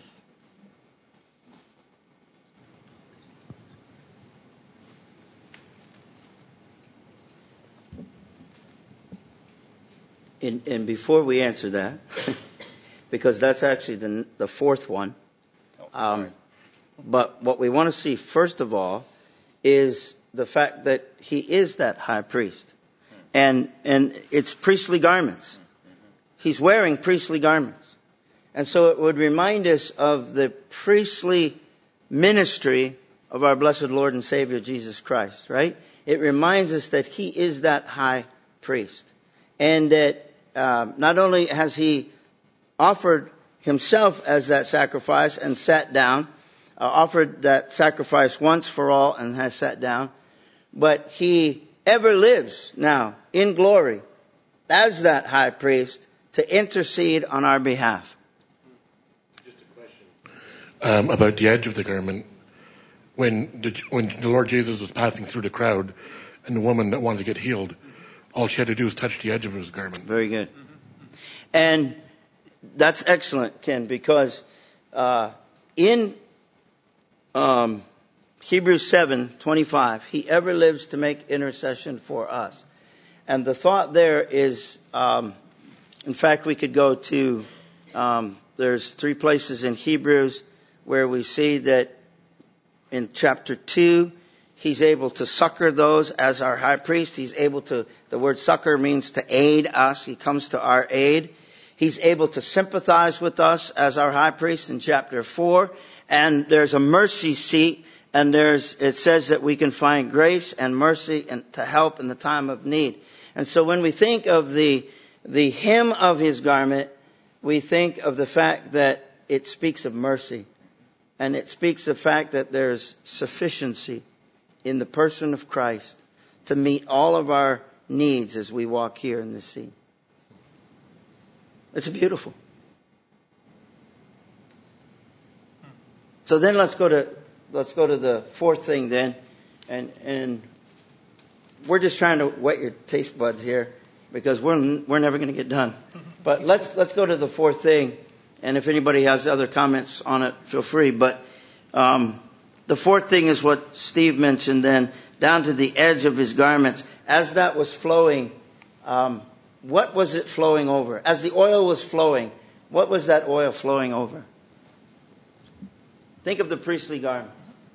And, and before we answer that, because that's actually the, the fourth one, um, but what we want to see first of all is the fact that he is that high priest, and and it's priestly garments. He's wearing priestly garments, and so it would remind us of the priestly ministry of our blessed Lord and Savior Jesus Christ. Right? It reminds us that he is that high priest. And that uh, not only has he offered himself as that sacrifice and sat down, uh, offered that sacrifice once for all and has sat down, but he ever lives now in glory as that high priest to intercede on our behalf. Just a question um, about the edge of the garment. When the, when the Lord Jesus was passing through the crowd and the woman that wanted to get healed, all she had to do was touch the edge of his garment. Very good. And that's excellent, Ken, because uh, in um, Hebrews seven twenty-five, he ever lives to make intercession for us. And the thought there is, um, in fact, we could go to, um, there's three places in Hebrews where we see that in chapter two, he's able to succor those as our high priest. He's able to, the word succor means to aid us. He comes to our aid. He's able to sympathize with us as our high priest in chapter four. And there's a mercy seat, and there's, it says that we can find grace and mercy and to help in the time of need. And so when we think of the, the hem of his garment, we think of the fact that it speaks of mercy. And it speaks of the fact that there's sufficiency in the person of Christ to meet all of our needs as we walk here in this scene. It's beautiful. So then let's go to let's go to the fourth thing then, and and we're just trying to whet your taste buds here because we're we're never going to get done. But let's let's go to the fourth thing, and if anybody has other comments on it, feel free. But um, the fourth thing is what Steve mentioned then, down to the edge of his garments. As that was flowing, um, what was it flowing over? As the oil was flowing, what was that oil flowing over? Think of the priestly garment.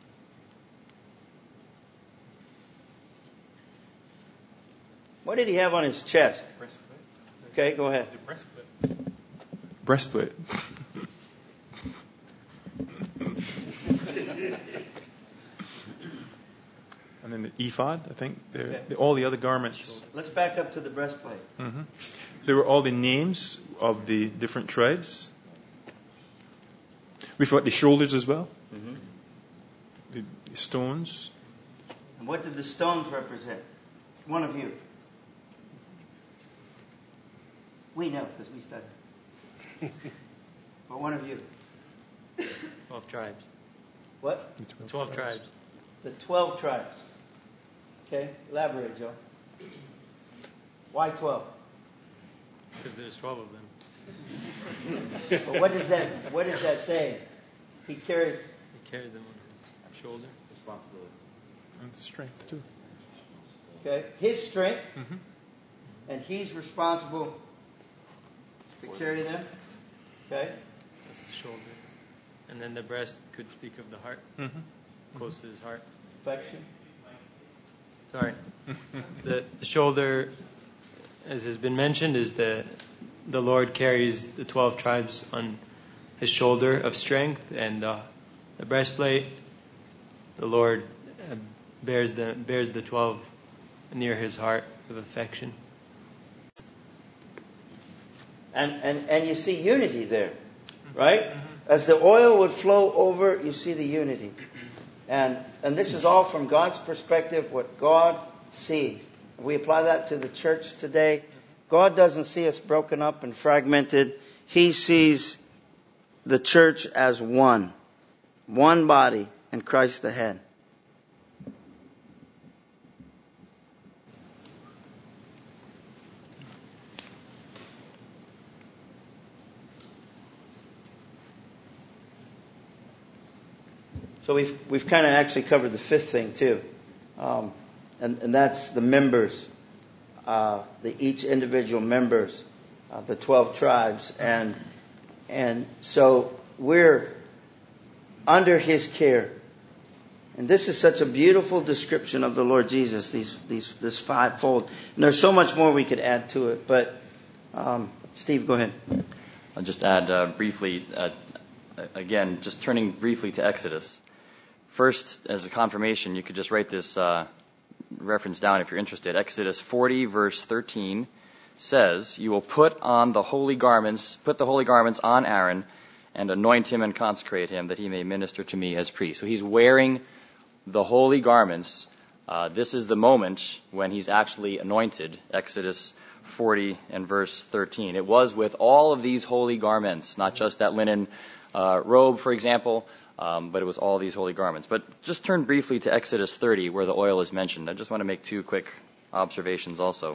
What did he have on his chest? Breastplate. Okay, go ahead. Breastplate. Breastplate. And then the ephod, I think. Okay. The, all the other garments. Let's back up to the breastplate. Mm-hmm. There were all the names of the different tribes. We've got the shoulders as well. Mm-hmm. The, the stones. And what did the stones represent? One of you. We know because we studied. But one of you. Twelve tribes. What? Twelve, Twelve tribes. tribes. The twelve tribes. Okay, elaborate, Joe. Why twelve? Because there's twelve of them. But what does that what does that say? He carries He carries them on his shoulder. Responsibility. And the strength too. Okay. His strength. Mm-hmm. And he's responsible to carry them. Okay. That's the shoulder. And then the breast could speak of the heart. Mm-hmm. close to his heart. Affection. Sorry. the, the shoulder, as has been mentioned, is the the Lord carries the twelve tribes on his shoulder of strength, and uh, the breastplate, the Lord uh, bears the bears the twelve near his heart of affection. And and and you see unity there, right? As the oil would flow over, you see the unity. And and this is all from God's perspective, what God sees. We apply that to the church today. God doesn't see us broken up and fragmented. He sees the church as one. One body, and Christ the head. So we've we've kind of actually covered the fifth thing too, um, and and that's the members, uh, the each individual members, uh, the twelve tribes, and and so we're under His care, and this is such a beautiful description of the Lord Jesus. These these this fivefold, and there's so much more we could add to it. But um, Steve, go ahead. I'll just add uh, briefly. Uh, again, just turning briefly to Exodus. First, as a confirmation, you could just write this uh, reference down if you're interested. Exodus forty, verse thirteen says, "You will put on the holy garments, put the holy garments on Aaron, and anoint him and consecrate him, that he may minister to me as priest." So he's wearing the holy garments. Uh, this is the moment when he's actually anointed. Exodus forty and verse thirteen. It was with all of these holy garments, not just that linen uh, robe, for example. Um, but it was all these holy garments. But just turn briefly to Exodus thirty, where the oil is mentioned. I just want to make two quick observations also.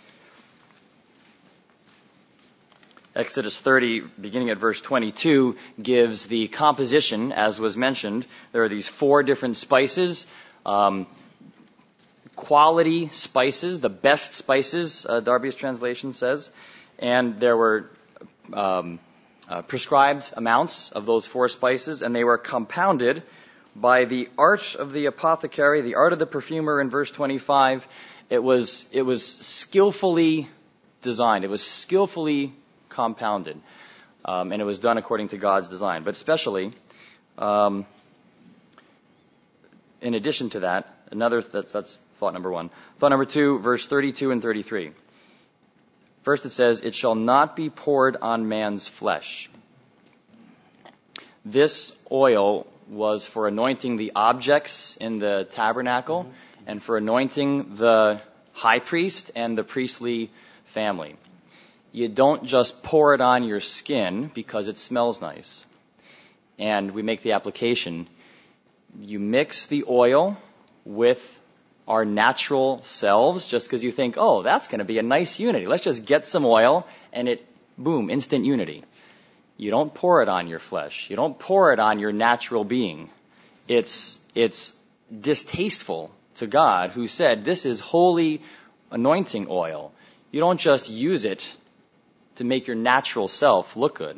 Exodus thirty, beginning at verse twenty-two, gives the composition, as was mentioned. There are these four different spices, um, quality spices, the best spices, uh, Darby's translation says. And there were Um, Uh, prescribed amounts of those four spices, and they were compounded by the art of the apothecary, the art of the perfumer in verse twenty-five. It was it was skillfully designed. It was skillfully compounded, um, and it was done according to God's design. But especially, um, in addition to that, another that's, that's thought number one. Thought number two, verse thirty-two and thirty-three. First it says, "It shall not be poured on man's flesh." This oil was for anointing the objects in the tabernacle mm-hmm. and for anointing the high priest and the priestly family. You don't just pour it on your skin because it smells nice. And we make the application. You mix the oil with our natural selves just because you think, oh, that's going to be a nice unity. Let's just get some oil and it, boom, instant unity. You don't pour it on your flesh. You don't pour it on your natural being. It's, it's distasteful to God, who said, this is holy anointing oil. You don't just use it to make your natural self look good.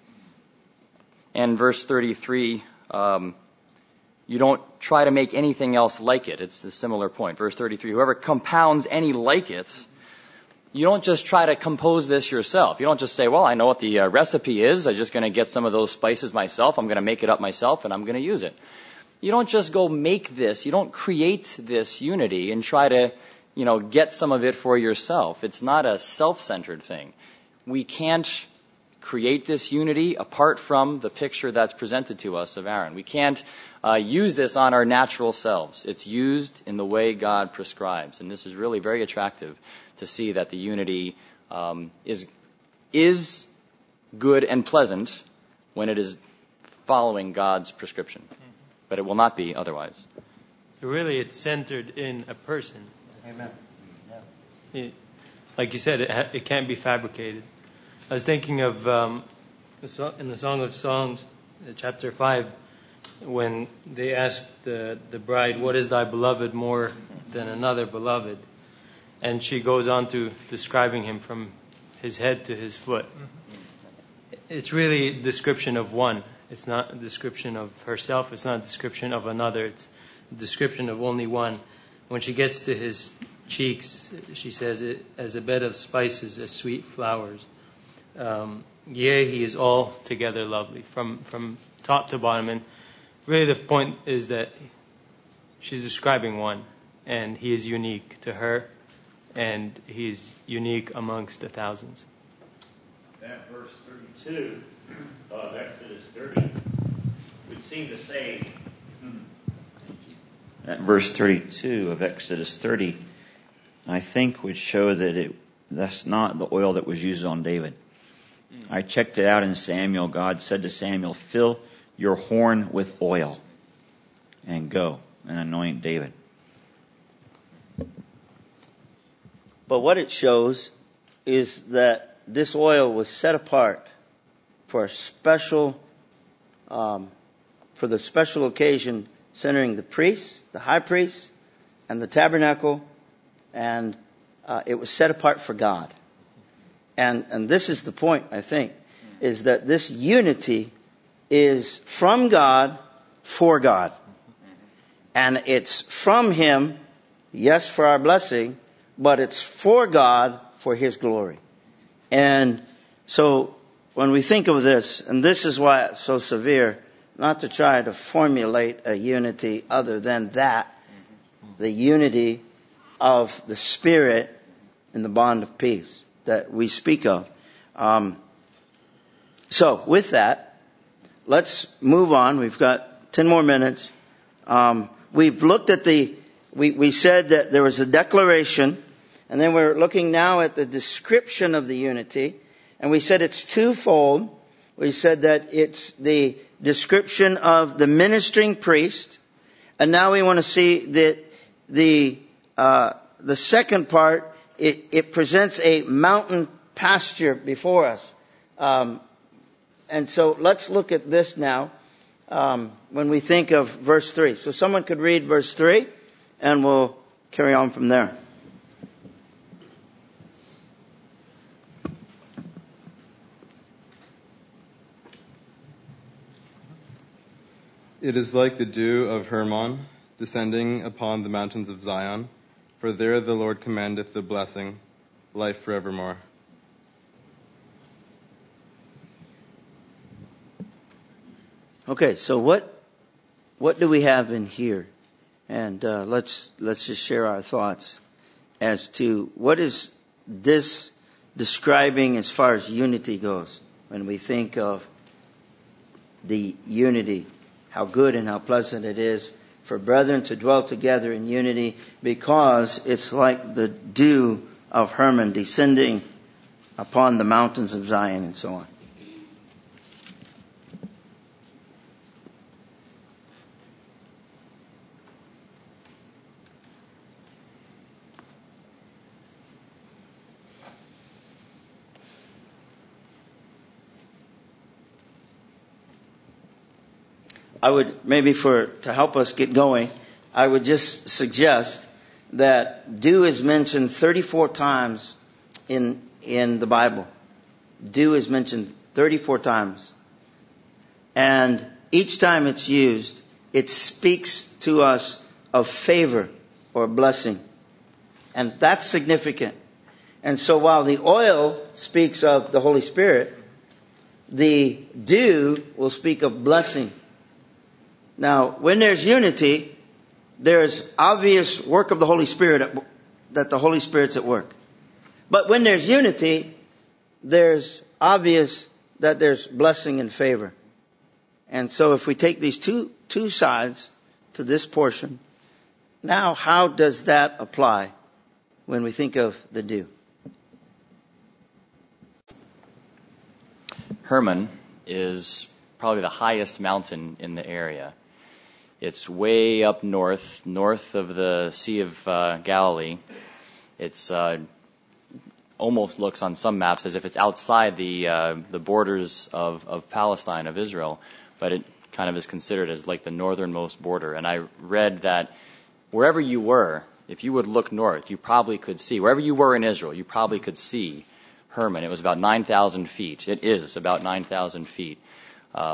And verse thirty-three, um, you don't try to make anything else like it. It's a similar point. Verse thirty-three, whoever compounds any like it, you don't just try to compose this yourself. You don't just say, well, I know what the uh, recipe is. I'm just going to get some of those spices myself. I'm going to make it up myself, and I'm going to use it. You don't just go make this. You don't create this unity and try to, you know, get some of it for yourself. It's not a self-centered thing. We can't create this unity apart from the picture that's presented to us of Aaron. We can't uh, use this on our natural selves. It's used in the way God prescribes. And this is really very attractive to see that the unity um, is is good and pleasant when it is following God's prescription. But it will not be otherwise. Really, it's centered in a person. Amen. Yeah. It, like you said, it, ha- it can't be fabricated. I was thinking of um, the so- in the Song of Songs, uh, chapter five, when they asked the, the bride, what is thy beloved more than another beloved? And she goes on to describing him from his head to his foot. It's really a description of one. It's not a description of herself. It's not a description of another. It's a description of only one. When she gets to his cheeks, she says, it as a bed of spices, as sweet flowers. Um, yea, he is altogether lovely, from from top to bottom. And really the point is that she's describing one, and he is unique to her, and he is unique amongst the thousands. That verse thirty-two of Exodus thirty would seem to say, That verse thirty-two of Exodus thirty, I think would show that it that's not the oil that was used on David. Mm. I checked it out in Samuel. God said to Samuel, fill your horn with oil and go and anoint David. But what it shows is that this oil was set apart for a special, um, for the special occasion centering the priest, the high priest, and the tabernacle, and uh, it was set apart for God. And and this is the point, I think, is that this unity is from God for God. And it's from Him, yes, for our blessing, but it's for God for His glory. And so when we think of this, and this is why it's so severe, not to try to formulate a unity other than that, the unity of the Spirit in the bond of peace that we speak of. Um, so with that, let's move on. We've got ten more minutes. Um, we've looked at the, we, we said that there was a declaration, and then we're looking now at the description of the unity, and we said it's twofold. We said that it's the description of the ministering priest, and now we want to see that the uh, the second part. It, it presents a mountain pasture before us, um, and so let's look at this now. Um, when we think of verse three, so someone could read verse three, and we'll carry on from there. It is like the dew of Hermon descending upon the mountains of Zion, for there the Lord commandeth the blessing, life forevermore. Okay, so what what do we have in here? And uh, let's let's just share our thoughts as to what is this describing as far as unity goes. When we think of the unity, how good and how pleasant it is for brethren to dwell together in unity, because it's like the dew of Hermon descending upon the mountains of Zion and so on. I would, maybe for, to help us get going, I would just suggest that dew is mentioned thirty-four times in, in the Bible. Dew is mentioned thirty-four times. And each time it's used, it speaks to us of favor or blessing. And that's significant. And so while the oil speaks of the Holy Spirit, the dew will speak of blessing. Now, when there's unity, there's obvious work of the Holy Spirit, at, that the Holy Spirit's at work. But when there's unity, there's obvious that there's blessing and favor. And so if we take these two, two sides to this portion, now how does that apply when we think of the dew? Hermon is probably the highest mountain in the area. It's way up north, north of the Sea of uh, Galilee. It's uh, almost looks on some maps as if it's outside the uh, the borders of, of Palestine, of Israel, but it kind of is considered as like the northernmost border. And I read that wherever you were, if you would look north, you probably could see, wherever you were in Israel, you probably could see Hermon. It was about nine thousand feet. It is about nine thousand feet. Um,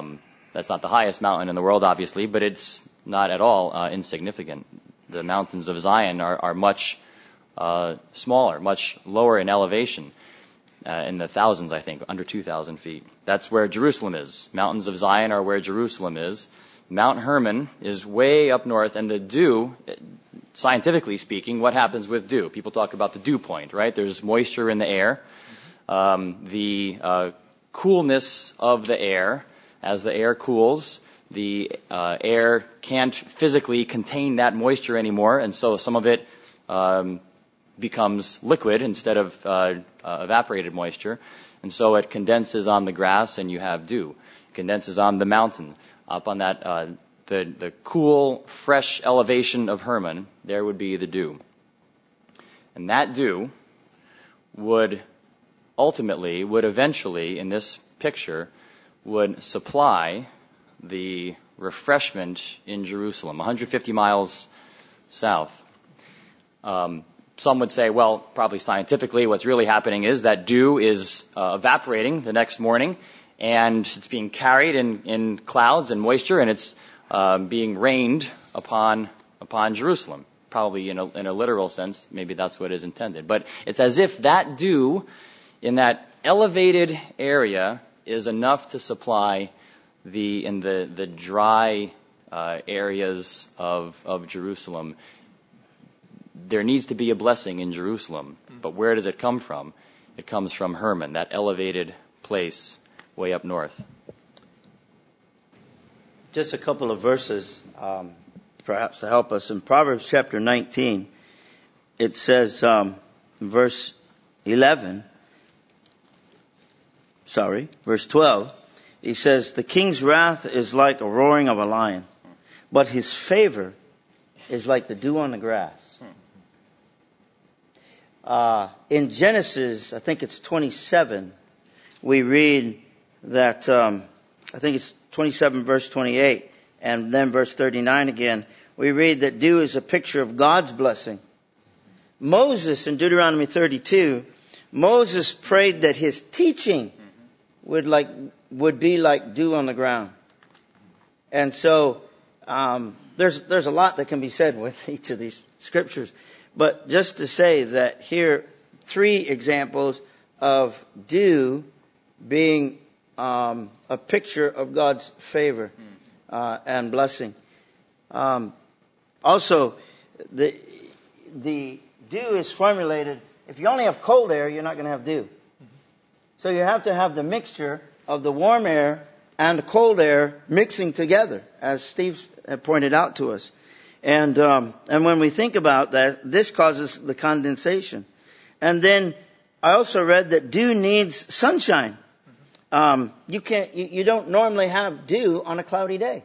That's not the highest mountain in the world, obviously, but it's not at all uh, insignificant. The mountains of Zion are, are much uh, smaller, much lower in elevation, uh, in the thousands, I think, under two thousand feet. That's where Jerusalem is. Mountains of Zion are where Jerusalem is. Mount Hermon is way up north, and the dew, scientifically speaking, what happens with dew? People talk about the dew point, right? There's moisture in the air. Um, the uh, coolness of the air, as the air cools, the uh, air can't physically contain that moisture anymore, and so some of it um, becomes liquid instead of uh, uh, evaporated moisture, and so it condenses on the grass, and you have dew. It condenses on the mountain. Up on that, uh, the, the cool, fresh elevation of Hermon, there would be the dew. And that dew would ultimately, would eventually, in this picture, would supply the refreshment in Jerusalem, one hundred fifty miles south. Um, some would say, well, probably scientifically, what's really happening is that dew is uh, evaporating the next morning, and it's being carried in, in clouds and moisture, and it's uh, being rained upon upon Jerusalem. Probably in a, in a literal sense, maybe that's what is intended. But it's as if that dew in that elevated area is enough to supply the in the the dry uh, areas of of Jerusalem. There needs to be a blessing in Jerusalem, but where does it come from? It comes from Hermon, that elevated place way up north. Just a couple of verses, um, perhaps to help us. In Proverbs chapter nineteen, it says, um, verse eleven, sorry, verse twelve, he says, the king's wrath is like a roaring of a lion, but his favor is like the dew on the grass. Uh, in Genesis, I think it's twenty-seven, we read that, um, I think it's twenty-seven verse twenty-eight, and then verse thirty-nine again, we read that dew is a picture of God's blessing. Moses, in Deuteronomy thirty-two, Moses prayed that his teaching would like, would be like dew on the ground. And so, um, there's, there's a lot that can be said with each of these scriptures. But just to say that here, three examples of dew being um, a picture of God's favor uh, and blessing. Um, also, the the dew is formulated. If you only have cold air, you're not going to have dew. So you have to have the mixture of the warm air and the cold air mixing together, as Steve pointed out to us. And um, and when we think about that, this causes the condensation. And then I also read that dew needs sunshine. Um, you can't, you, you don't normally have dew on a cloudy day.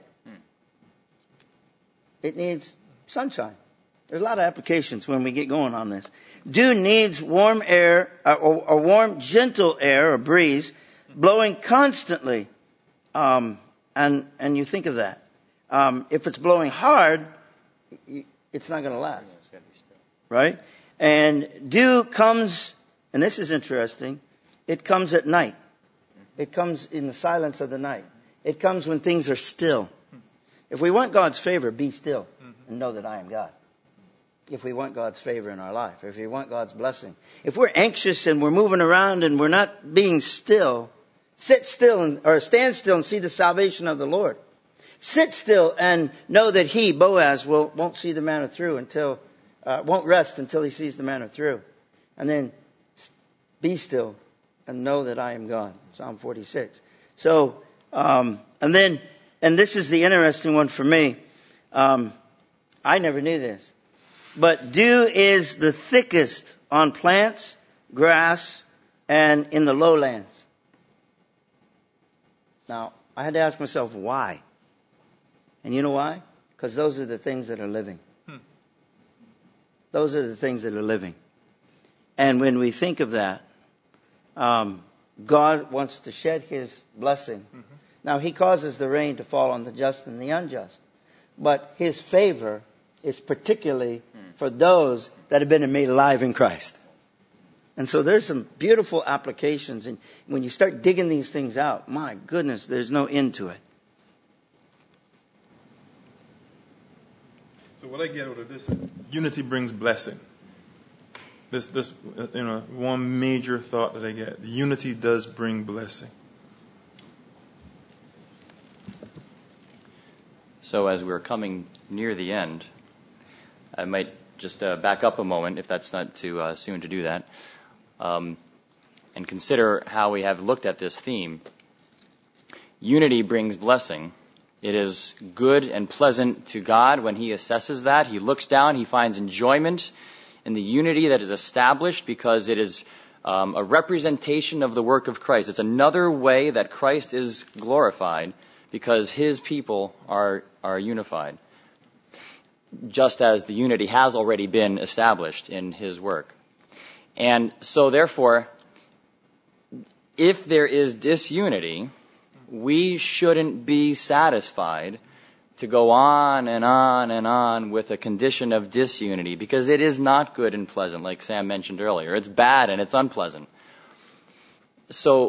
It needs sunshine. There's a lot of applications when we get going on this. Dew needs warm air, uh, or, or warm, gentle air, or breeze, blowing constantly. Um, and and you think of that. Um, if it's blowing hard, it's not going to last. Right? And dew comes, and this is interesting, it comes at night. It comes in the silence of the night. It comes when things are still. If we want God's favor, be still and know that I am God. If we want God's favor in our life, if we want God's blessing. If we're anxious and we're moving around and we're not being still, sit still and, or stand still and see the salvation of the Lord. Sit still and know that he, Boaz, will, won't see the manna through until, uh, won't rest until he sees the manna through. And then be still and know that I am God. Psalm forty-six. So, um, and then, and this is the interesting one for me. Um, I never knew this. But dew is the thickest on plants, grass, and in the lowlands. Now, I had to ask myself, why? And you know why? Because those are the things that are living. Hmm. Those are the things that are living. And when we think of that, um, God wants to shed his blessing. Mm-hmm. Now, he causes the rain to fall on the just and the unjust. But his favor is particularly for those that have been made alive in Christ. And so there's some beautiful applications. And when you start digging these things out, my goodness, there's no end to it. what I get out of this, unity brings blessing. This, this, uh, you know, one major thought that I get. Unity does bring blessing. So as we're coming near the end, I might just uh, back up a moment, if that's not too uh, soon to do that, um, and consider how we have looked at this theme. Unity brings blessing. It is good and pleasant to God when He assesses that. He looks down, He finds enjoyment in the unity that is established because it is um, a representation of the work of Christ. It's another way that Christ is glorified because His people are, are unified, just as the unity has already been established in His work. And so therefore, if there is disunity, we shouldn't be satisfied to go on and on and on with a condition of disunity, because it is not good and pleasant, like Sam mentioned earlier. It's bad and it's unpleasant. So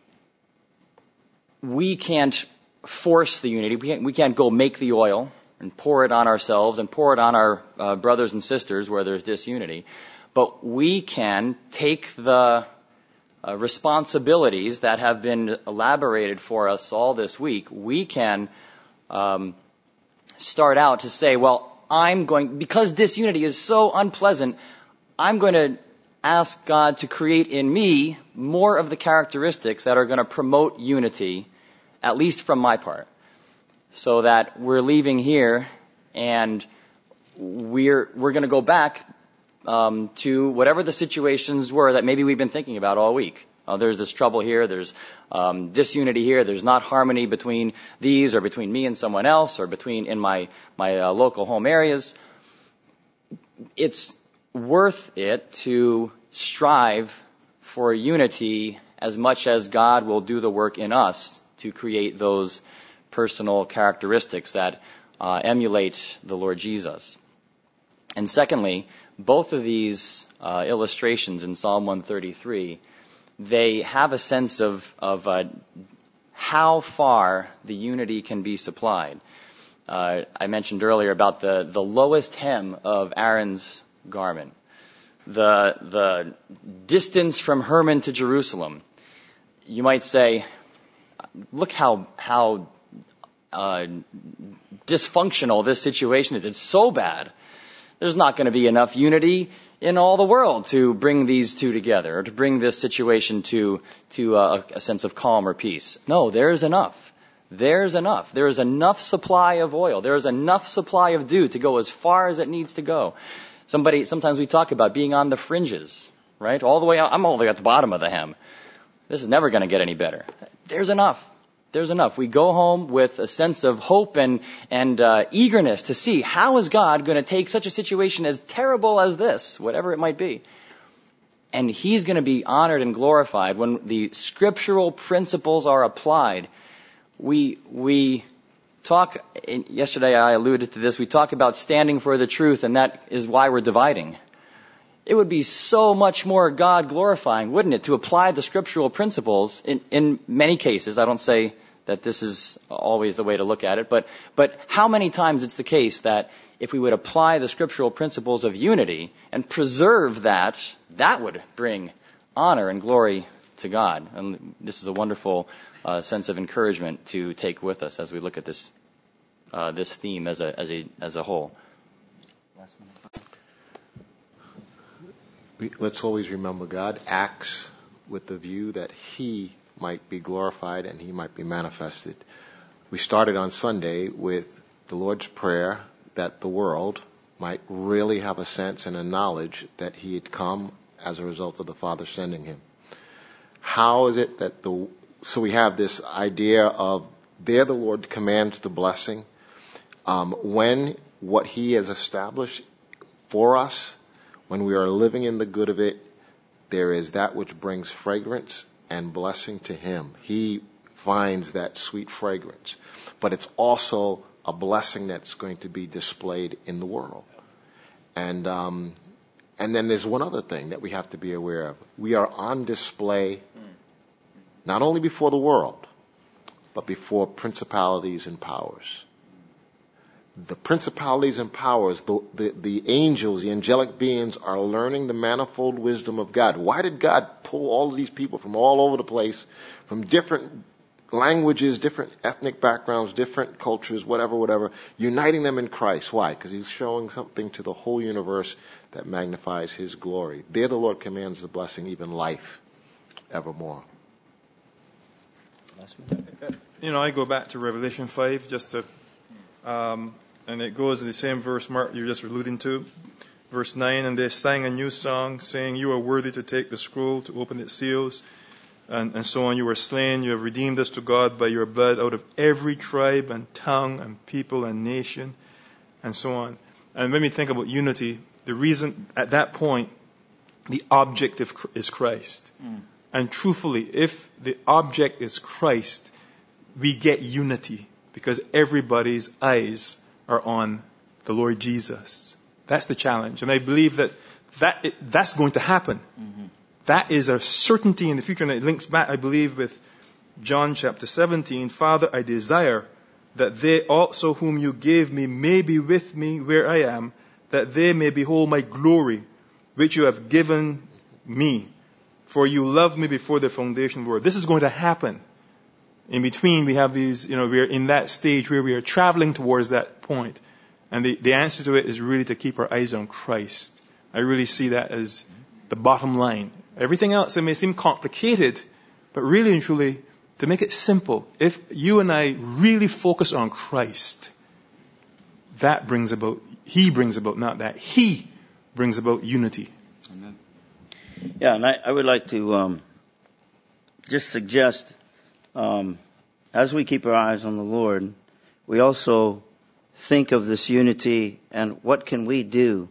we can't force the unity. We can't, we can't go make the oil and pour it on ourselves and pour it on our uh, brothers and sisters where there's disunity. But we can take the Uh, responsibilities that have been elaborated for us all this week. We can um, start out to say, well, I'm going, because disunity is so unpleasant, I'm going to ask God to create in me more of the characteristics that are going to promote unity, at least from my part, so that we're leaving here and we're we're going to go back Um, to whatever the situations were that maybe we've been thinking about all week. Uh, there's this trouble here, there's um, disunity here, there's not harmony between these or between me and someone else or between in my, my uh, local home areas. It's worth it to strive for unity as much as God will do the work in us to create those personal characteristics that uh, emulate the Lord Jesus. And secondly, both of these uh, illustrations in Psalm one thirty-three, they have a sense of, of uh, how far the unity can be supplied. Uh, I mentioned earlier about the, the lowest hem of Aaron's garment, the, the distance from Hermon to Jerusalem. You might say, look how, how uh, dysfunctional this situation is. It's so bad. There's not going to be enough unity in all the world to bring these two together, or to bring this situation to to a, a sense of calm or peace. No, there's enough. There's enough. There is enough supply of oil. There is enough supply of dew to go as far as it needs to go. Somebody, sometimes we talk about being on the fringes, right? All the way out. I'm all the way at the bottom of the hem. This is never going to get any better. There's enough. There's enough. We go home with a sense of hope and, and uh, eagerness to see how is God going to take such a situation as terrible as this, whatever it might be. And He's going to be honored and glorified when the scriptural principles are applied. We, we talk, yesterday I alluded to this, we talk about standing for the truth, and that is why we're dividing. It would be so much more God glorifying, wouldn't it, to apply the scriptural principles in, in many cases. I don't say that this is always the way to look at it, but, but how many times it's the case that if we would apply the scriptural principles of unity and preserve that, that would bring honor and glory to God. And this is a wonderful uh, sense of encouragement to take with us as we look at this, uh, this theme as a, as a, as a whole. Let's always remember God acts with the view that He might be glorified and He might be manifested. We started on Sunday with the Lord's Prayer that the world might really have a sense and a knowledge that He had come as a result of the Father sending Him. How is it that the, so we have this idea of there the Lord commands the blessing, um, when what He has established for us, when we are living in the good of it, there is that which brings fragrance and blessing to Him. He finds that sweet fragrance. But it's also a blessing that's going to be displayed in the world. And um, and then there's one other thing that we have to be aware of. We are on display not only before the world, but before principalities and powers. the principalities and powers, the, the, the angels, the angelic beings are learning the manifold wisdom of God. Why did God pull all of these people from all over the place, from different languages, different ethnic backgrounds, different cultures, whatever, whatever, uniting them in Christ? Why? Because he's showing something to the whole universe that magnifies his glory. There the Lord commands the blessing, even life, evermore. You know, I go back to Revelation five just to, um, and it goes in the same verse, Mark, you're just alluding to. Verse nine, and they sang a new song, saying, you are worthy to take the scroll, to open its seals, and, and so on. You were slain, you have redeemed us to God by your blood out of every tribe and tongue and people and nation, and so on. And when we think about unity, the reason at that point, the object is Christ. Mm. And truthfully, if the object is Christ, we get unity because everybody's eyes are on the Lord Jesus. That's the challenge. And I believe that, that it, that's going to happen. Mm-hmm. That is a certainty in the future. And it links back, I believe, with John chapter seventeen. Father, I desire that they also whom you gave me may be with me where I am, that they may behold my glory, which you have given me. For you loved me before the foundation of the world. This is going to happen. In between, we have these, you know, we're in that stage where we are traveling towards that point. And the, the answer to it is really to keep our eyes on Christ. I really see that as the bottom line. Everything else, it may seem complicated, but really and truly, to make it simple, if you and I really focus on Christ, that brings about, He brings about, not that, He brings about unity. Amen. Yeah, and I, I would like to um, just suggest, um, as we keep our eyes on the Lord, we also think of this unity and what can we do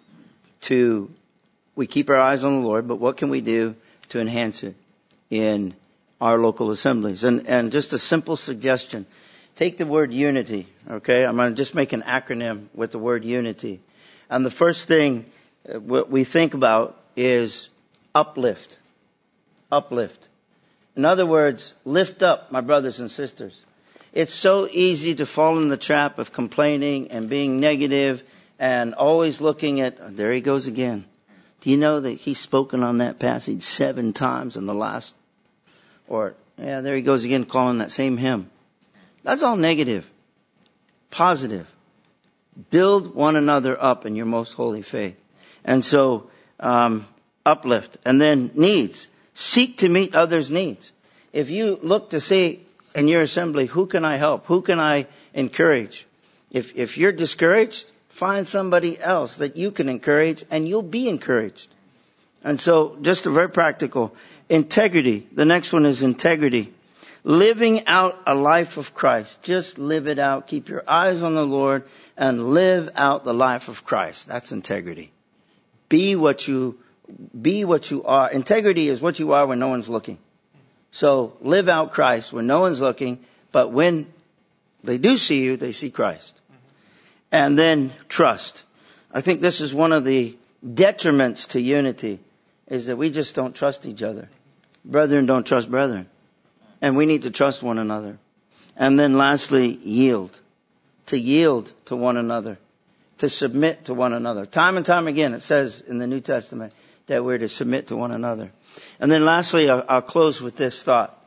to, we keep our eyes on the Lord, but what can we do to enhance it in our local assemblies? And, and just a simple suggestion. Take the word unity, okay? I'm going to just make an acronym with the word unity. And the first thing what we think about is uplift. Uplift. In other words, lift up, my brothers and sisters. It's so easy to fall in the trap of complaining and being negative and always looking at, oh, there he goes again. Do you know that he's spoken on that passage seven times in the last, or, yeah, there he goes again calling that same hymn. That's all negative. Positive. Build one another up in your most holy faith. And so, um, uplift. And then needs. Seek to meet others' needs. If you look to see in your assembly, who can I help? Who can I encourage? If, if you're discouraged, find somebody else that you can encourage and you'll be encouraged. And so, just a very practical. Integrity. The next one is integrity. Living out a life of Christ. Just live it out. Keep your eyes on the Lord and live out the life of Christ. That's integrity. Be what you, be what you are. Integrity is what you are when no one's looking. So live out Christ when no one's looking, but when they do see you, they see Christ. And then trust. I think this is one of the detriments to unity, is that we just don't trust each other. Brethren don't trust brethren. And we need to trust one another. And then lastly, yield. To yield to one another. To submit to one another. Time and time again, it says in the New Testament that we're to submit to one another. And then lastly, I'll, I'll close with this thought.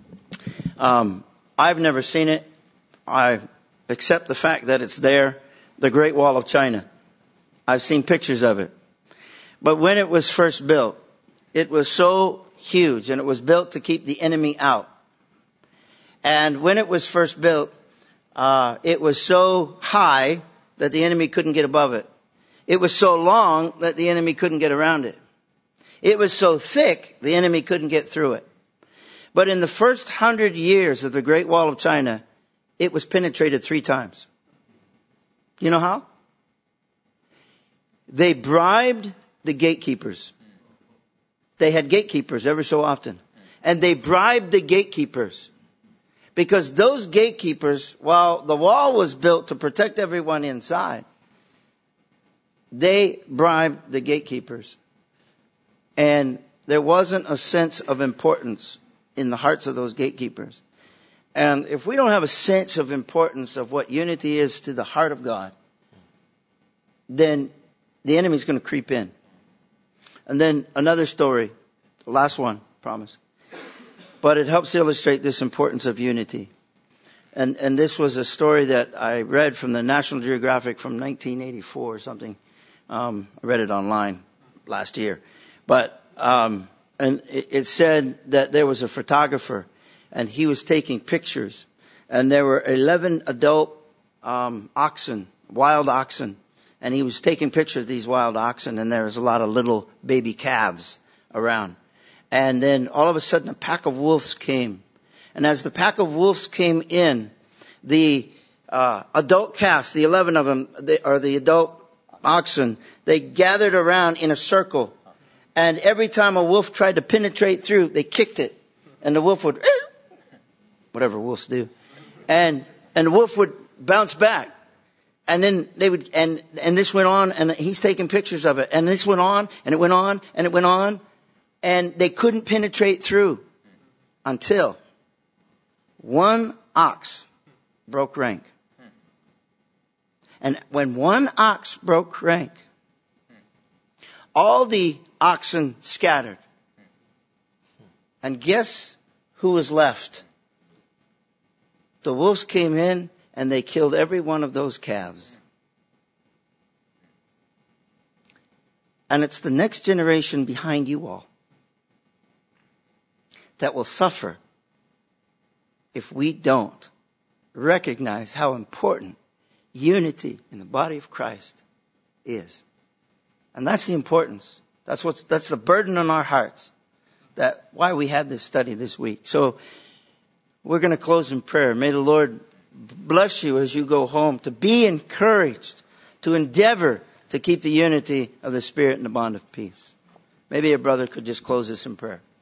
Um, I've never seen it. I accept the fact that it's there. The Great Wall of China. I've seen pictures of it. But when it was first built, it was so huge and it was built to keep the enemy out. And when it was first built, uh, it was so high that the enemy couldn't get above it. It was so long that the enemy couldn't get around it. It was so thick, the enemy couldn't get through it. But in the first hundred years of the Great Wall of China, it was penetrated three times. You know how? They bribed the gatekeepers. They had gatekeepers every so often. And they bribed the gatekeepers. Because those gatekeepers, while the wall was built to protect everyone inside, they bribed the gatekeepers. And there wasn't a sense of importance in the hearts of those gatekeepers. And if we don't have a sense of importance of what unity is to the heart of God, then the enemy's going to creep in. And then another story, the last one, promise. But it helps illustrate this importance of unity. And and this was a story that I read from the National Geographic from nineteen eighty-four or something. Um, I read it online last year. But um, and it, it said that there was a photographer, and he was taking pictures. And there were eleven adult um, oxen, wild oxen. And he was taking pictures of these wild oxen, and there was a lot of little baby calves around. And then all of a sudden a pack of wolves came. And as the pack of wolves came in, the uh, adult calves, the eleven of them, they, or the adult oxen, they gathered around in a circle. And every time a wolf tried to penetrate through, they kicked it. And the wolf would, whatever wolves do. And, and the wolf would bounce back. And then they would, and, and this went on, and he's taking pictures of it. And this went on, and it went on, and it went on. And they couldn't penetrate through until one ox broke rank. And when one ox broke rank, all the oxen scattered. And guess who was left? The wolves came in, and they killed every one of those calves. And it's the next generation behind you all that will suffer if we don't recognize how important unity in the body of Christ is. And that's the importance. That's what's, that's the burden on our hearts. That why we had this study this week. So we're going to close in prayer. May the Lord bless you as you go home to be encouraged, to endeavor to keep the unity of the Spirit and the bond of peace. Maybe a brother could just close this in prayer.